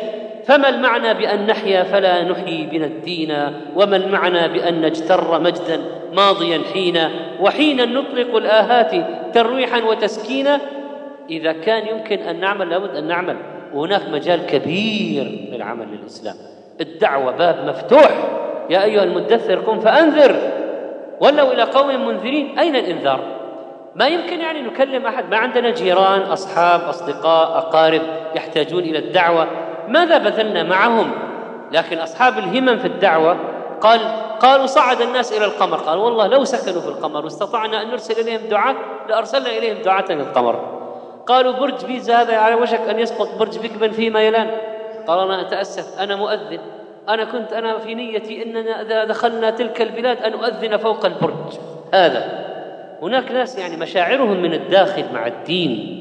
فما المعنى بأن نحيا فلا نحيي بنا الدين؟ وما المعنى بأن نجتر مجدا ماضيا حينا وحينا نطلق الآهات ترويحا وتسكينا؟ إذا كان يمكن أن نعمل لابد أن نعمل، وهناك مجال كبير للعمل للإسلام. الدعوة باب مفتوح، يا أيها المدثر قم فأنذر ولوا إلى قوم منذرين. أين الإنذار؟ ما يمكن يعني نكلم أحد، ما عندنا جيران أصحاب أصدقاء أقارب يحتاجون إلى الدعوة، ماذا بذلنا معهم؟ لكن أصحاب الهمم في الدعوة قال قالوا صعد الناس إلى القمر، قالوا والله لو سكنوا في القمر واستطعنا أن نرسل إليهم دعاة لأرسلنا إليهم دعاة للقمر. قالوا برج بيزا هذا على وشك أن يسقط، برج بيج بن في ميلان. قال أنا أتأسف، أنا مؤذن، أنا كنت أنا في نيتي أننا إذا دخلنا تلك البلاد أن أؤذن فوق البرج هذا. هناك ناس يعني مشاعرهم من الداخل مع الدين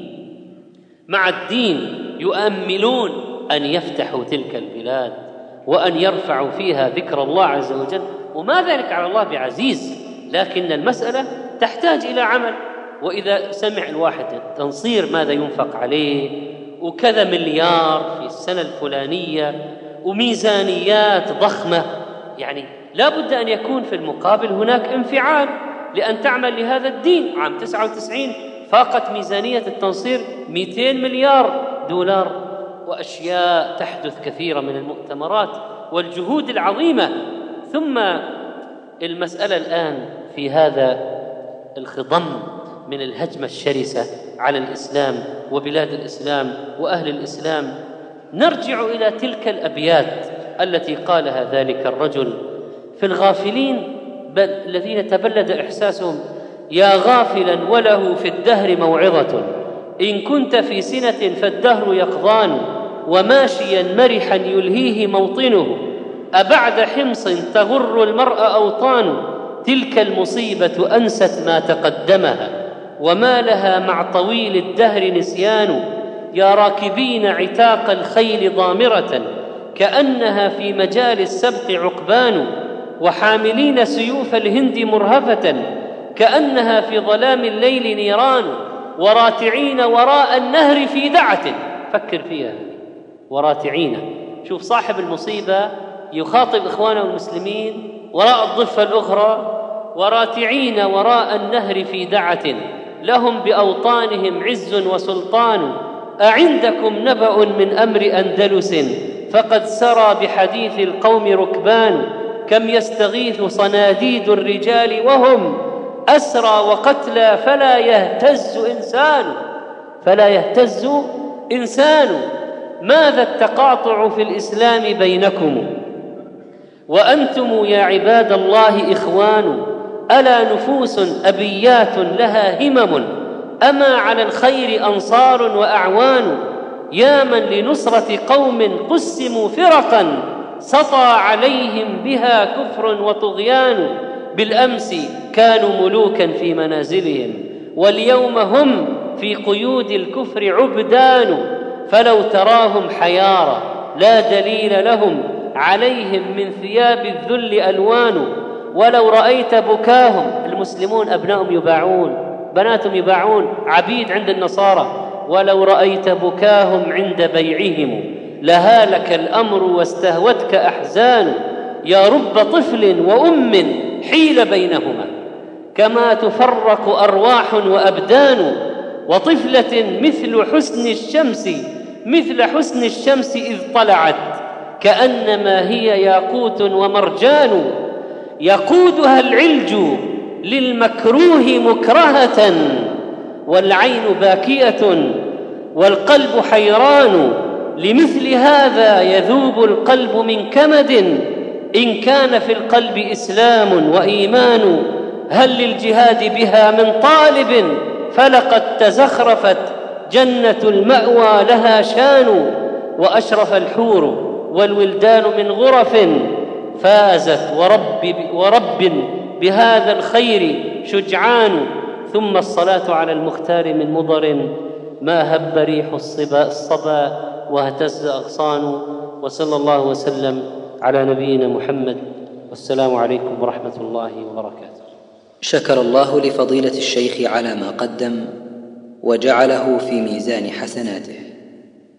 مع الدين يؤملون أن يفتحوا تلك البلاد وأن يرفعوا فيها ذكر الله عز وجل، وما ذلك على الله بعزيز، لكن المسألة تحتاج إلى عمل. وإذا سمع الواحد التنصير ماذا ينفق عليه وكذا مليار في السنة الفلانية وميزانيات ضخمة، يعني لا بد أن يكون في المقابل هناك انفعال لأن تعمل لهذا الدين. عام تسعة وتسعين فاقت ميزانية التنصير مئتين مليار دولار، وأشياء تحدث كثيرة من المؤتمرات والجهود العظيمة. ثم المسألة الآن في هذا الخضم من الهجمة الشرسة على الإسلام وبلاد الإسلام وأهل الإسلام، نرجع إلى تلك الأبيات التي قالها ذلك الرجل في الغافلين الذين تبلد إحساسهم: يا غافلا وله في الدهر موعظة، إن كنت في سنة فالدهر يقظان، وماشيا مرحا يلهيه موطنه، أبعد حمص تغر المرء أوطان، تلك المصيبة أنست ما تقدمها، وما لها مع طويل الدهر نسيان، يا راكبين عتاق الخيل ضامرة، كأنها في مجال السبق عقبان، وحاملين سيوف الهند مرهفة، كأنها في ظلام الليل نيران، وراتعين وراء النهر في دعة. فكر فيها، وراتعين، شوف صاحب المصيبة يخاطب إخوانه المسلمين وراء الضفة الأخرى، وراتعين وراء النهر في دعة، لهم بأوطانهم عز وسلطان، أعندكم نبأ من أمر أندلس، فقد سرى بحديث القوم ركبان، كم يستغيث صناديد الرجال وهم أسرى وقتلى، فلا يهتز إنسان فلا يهتز إنسان. ماذا التقاطع في الإسلام بينكم وأنتم يا عباد الله إخوان؟ ألا نفوس أبيات لها همم، أما على الخير أنصار وأعوان، يا من لنصرة قوم قسموا فرقا، سطى عليهم بها كفر وطغيان، بالأمس كانوا ملوكا في منازلهم، واليوم هم في قيود الكفر عبدان، فلو تراهم حيارى لا دليل لهم، عليهم من ثياب الذل ألوان، ولو رأيت بكاهم، المسلمون أبنائهم يباعون، بناتهم يباعون عبيد عند النصارى، ولو رأيت بكاهم عند بيعهم، لهالك الأمر واستهوتك أحزان، يا رب طفل وأم حيل بينهما، كما تفرق أرواح وأبدان، وطفلة مثل حسن الشمس مثل حسن الشمس إذ طلعت، كأنما هي ياقوت ومرجان، يقودها العلج للمكروه مكرهة، والعين باكية والقلب حيران، لمثل هذا يذوب القلب من كمد، إن كان في القلب إسلام وإيمان، هل للجهاد بها من طالب، فلقد تزخرفت جنة المأوى لها شان، وأشرف الحور والولدان من غرف، فازت ورب, ورب بهذا الخير شجعان، ثم الصلاة على المختار من مضر، ما هب ريح الصبا, الصبا واهتز أغصان، وصلى الله وسلم على نبينا محمد، والسلام عليكم ورحمة الله وبركاته. شكر الله لفضيلة الشيخ على ما قدم وجعله في ميزان حسناته.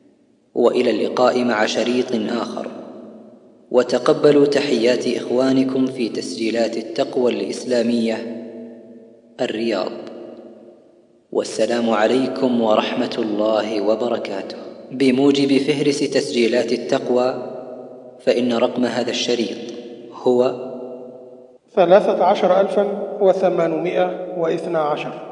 وإلى اللقاء مع شريط آخر. وتقبلوا تحيات إخوانكم في تسجيلات التقوى الإسلامية الرياض. والسلام عليكم ورحمة الله وبركاته. بموجب فهرس تسجيلات التقوى، فإن رقم هذا الشريط هو ثلاثة عشر ألفا وثمانمائة واثنى عشر.